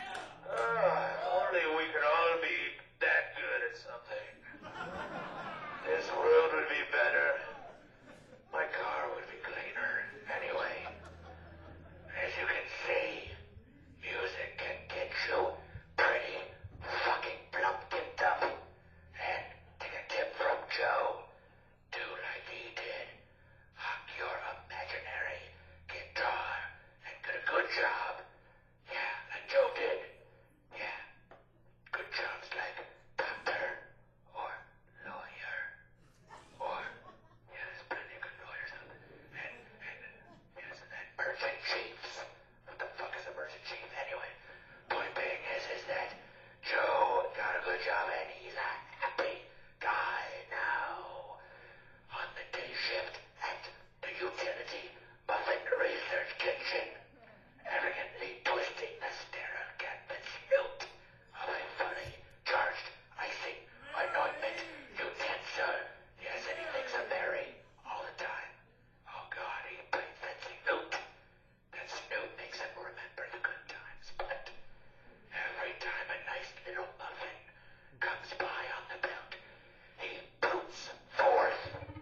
Only we could all be that good at something. This world would be better. My car would be cleaner. Anyway, as you can see, music can get you pretty fucking plumped up. And take a tip from Joe. Do like he did. Hawk your imaginary guitar and get a good job. Yeah, like Joe did. Yeah. Good jobs like doctor or lawyer. Or, yeah, there's plenty of good lawyers out there. And yes, and merchant chiefs. What the fuck is a merchant chief anyway? Point being is that Joe got a good job and he's a happy guy now. On the day shift at the utility muffin research kitchen, arrogantly twisting the sterile canvas hilt of a fully charged icing anointment utensil. Yes, and he thinks of Mary all the time. Oh God, he plays that Snoot. That Snoot makes him remember the good times, but every time a nice little muffin comes by on the belt, he boots forth.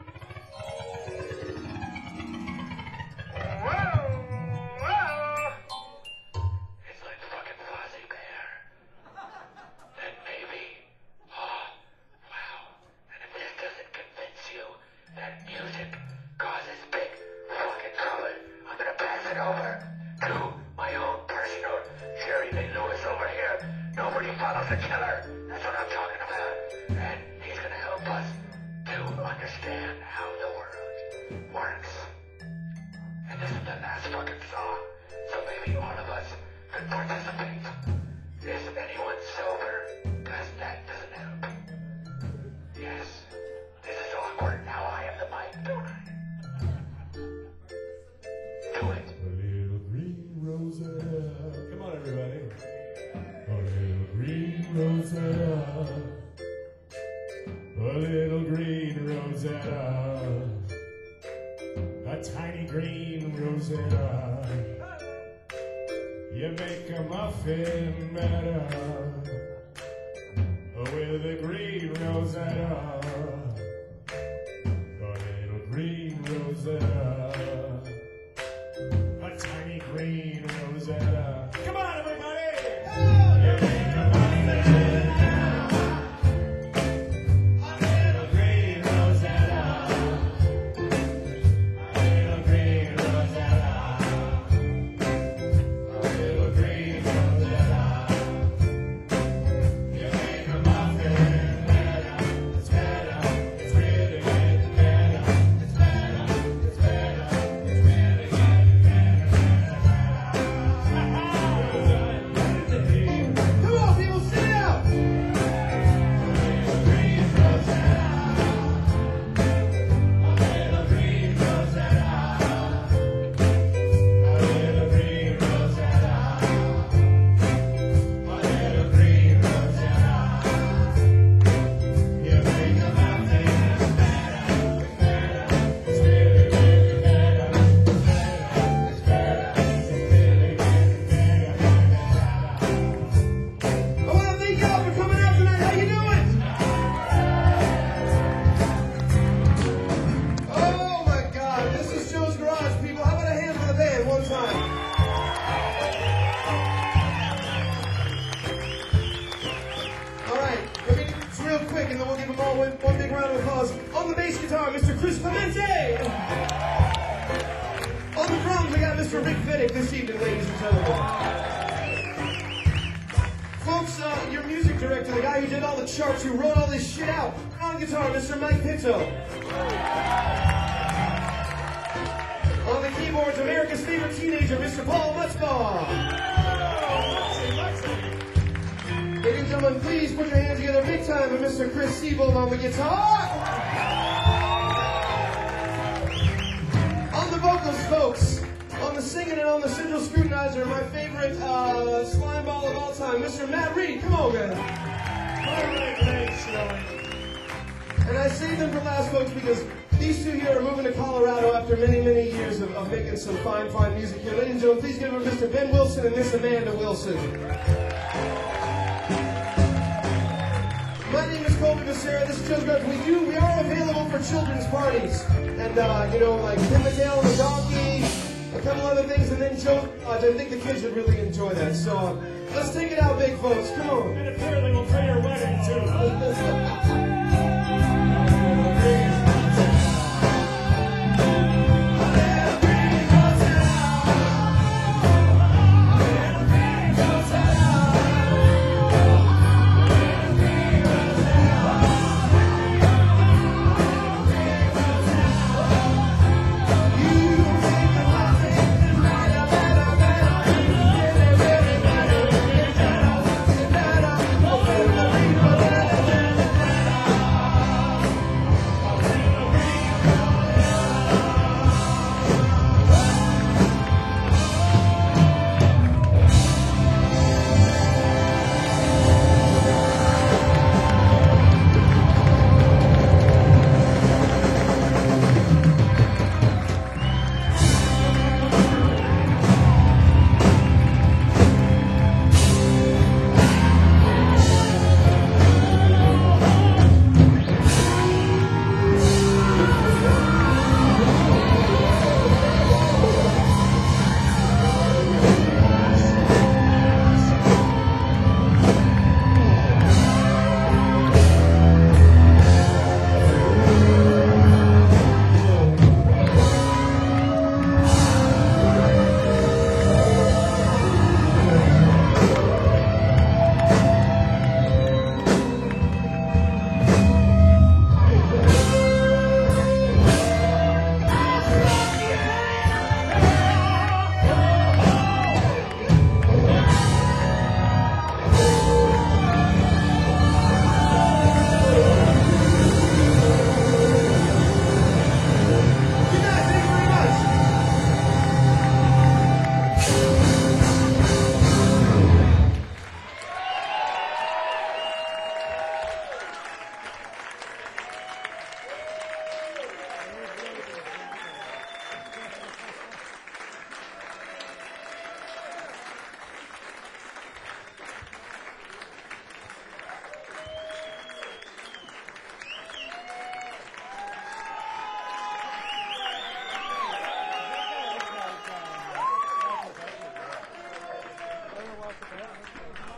It's like fucking Fozzie Bear. Then maybe, oh, wow. And if this doesn't convince you that music causes big fucking trouble, I'm gonna pass it over to my own personal Jerry Lee Lewis over here. Nobody follows a killer. That's what I'm talking about. And he's gonna help us to understand how the world works. And this is the last fucking song, so maybe all of us could participate. Is anyone sober? Cause that doesn't help. Yes, this is awkward. Now I have the mic, don't I? Do it. A little green rosetta. Come on, everybody. A little green rosetta. A little green rosetta. A tiny green rosetta. You make a muffin better with a green rosetta. A little green rosetta. A tiny green rosetta. Come on, everybody! You make a muffin now. A little green rosetta. A little green bass guitar, Mr. Chris Clemente. On the drums, we got Mr. Rick Fiddick this evening, ladies and gentlemen. Folks, your music director, the guy who did all the charts, who wrote all this shit out. On guitar, Mr. Mike Pitto. On the keyboards, America's favorite teenager, Mr. Paul Mutzbaugh. Ladies and gentlemen, please put your hands together big time for Mr. Chris Siebold on the guitar. On the vocals, folks. On the singing and on the central scrutinizer, my favorite slime ball of all time, Mr. Matt Reed. Come on, man. And I saved them for last, folks, because these two here are moving to Colorado after many, many years of making some fine, fine music here. Ladies and gentlemen, please give them Mr. Ben Wilson and Miss Amanda Wilson. My name is Colby Becerra. This is Children's Garden. We are available for children's parties. And, like Tim the Tail and the Donkey, a couple other things, and then Joe. I think the kids would really enjoy that. So let's take it out, big folks. Come on. And apparently we'll play your wedding too.